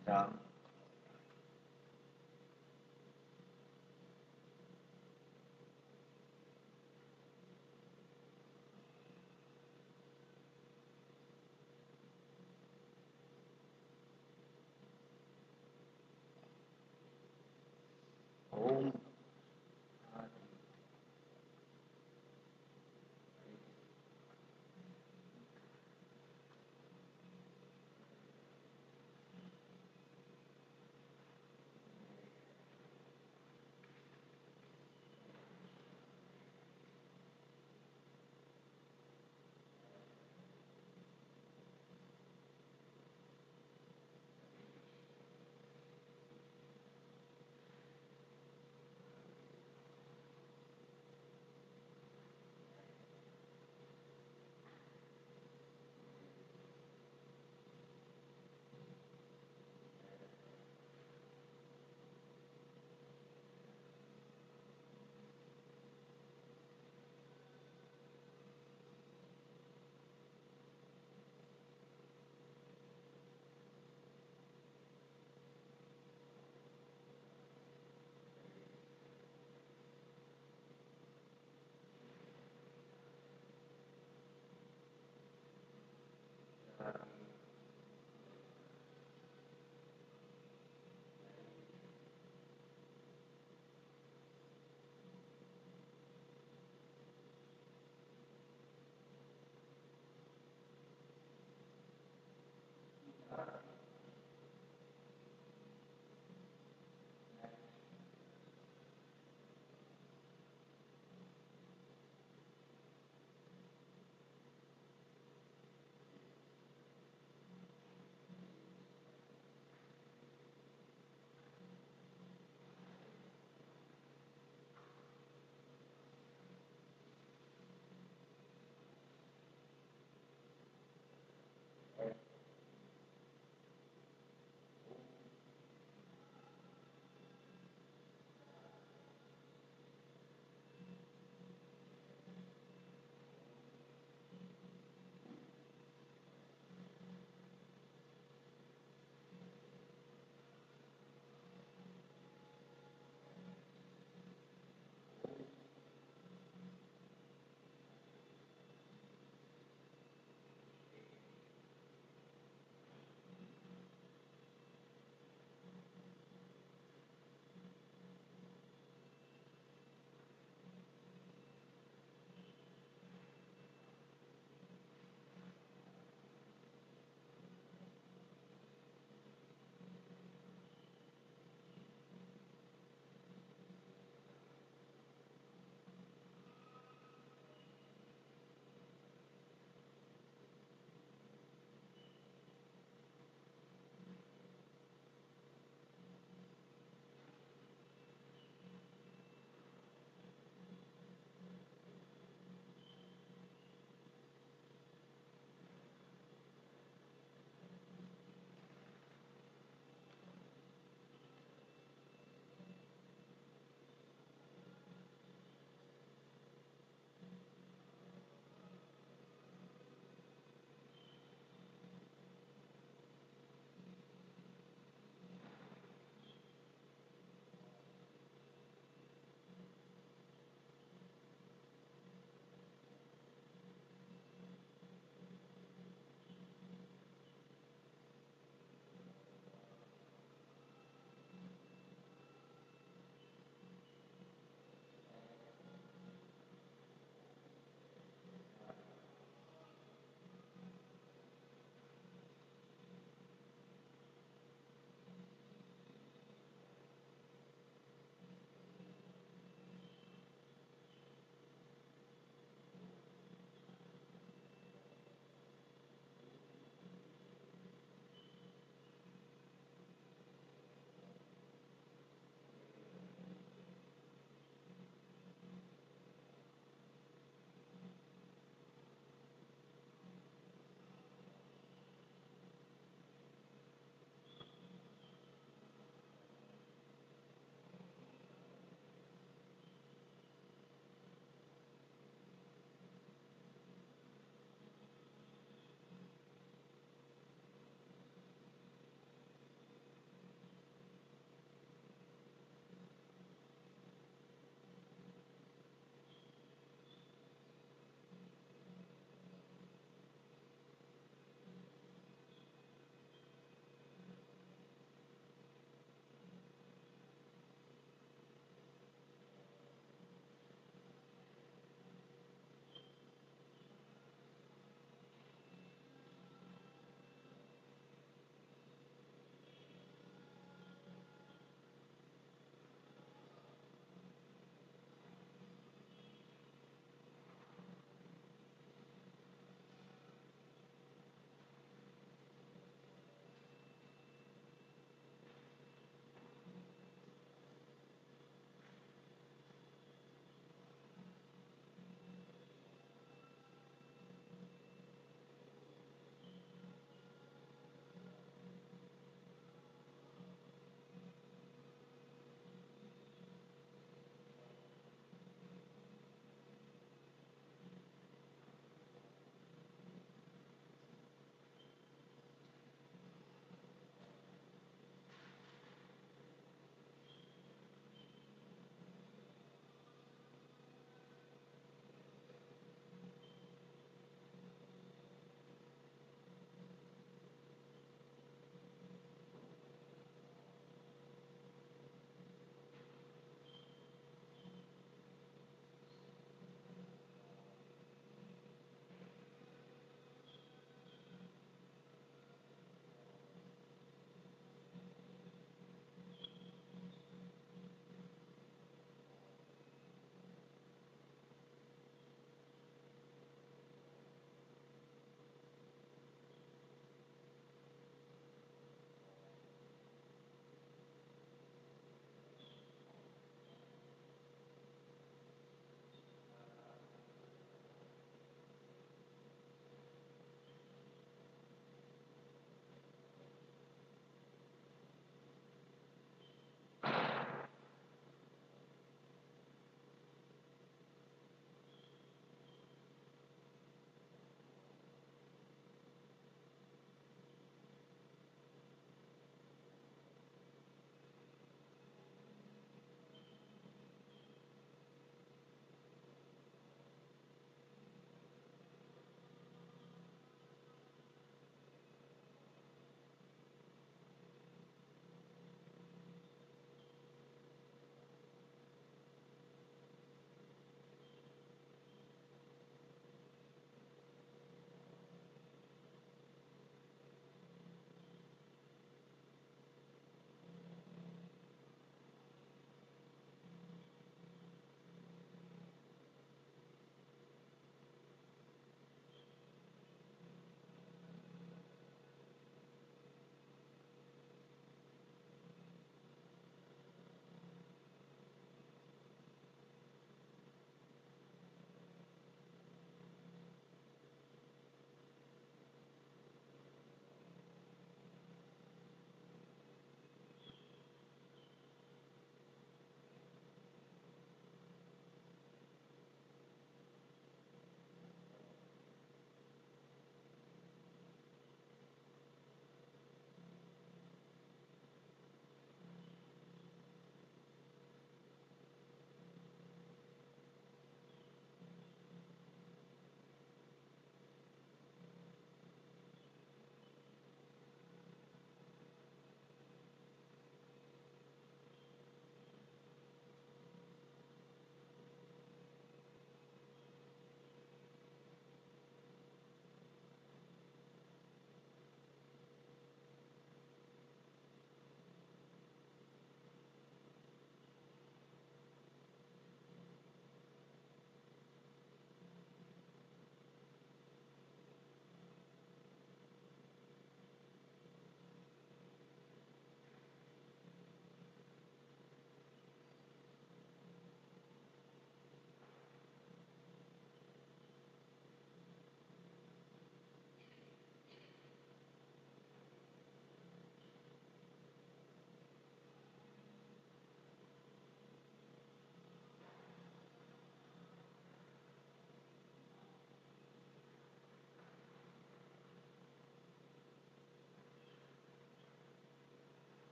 Um,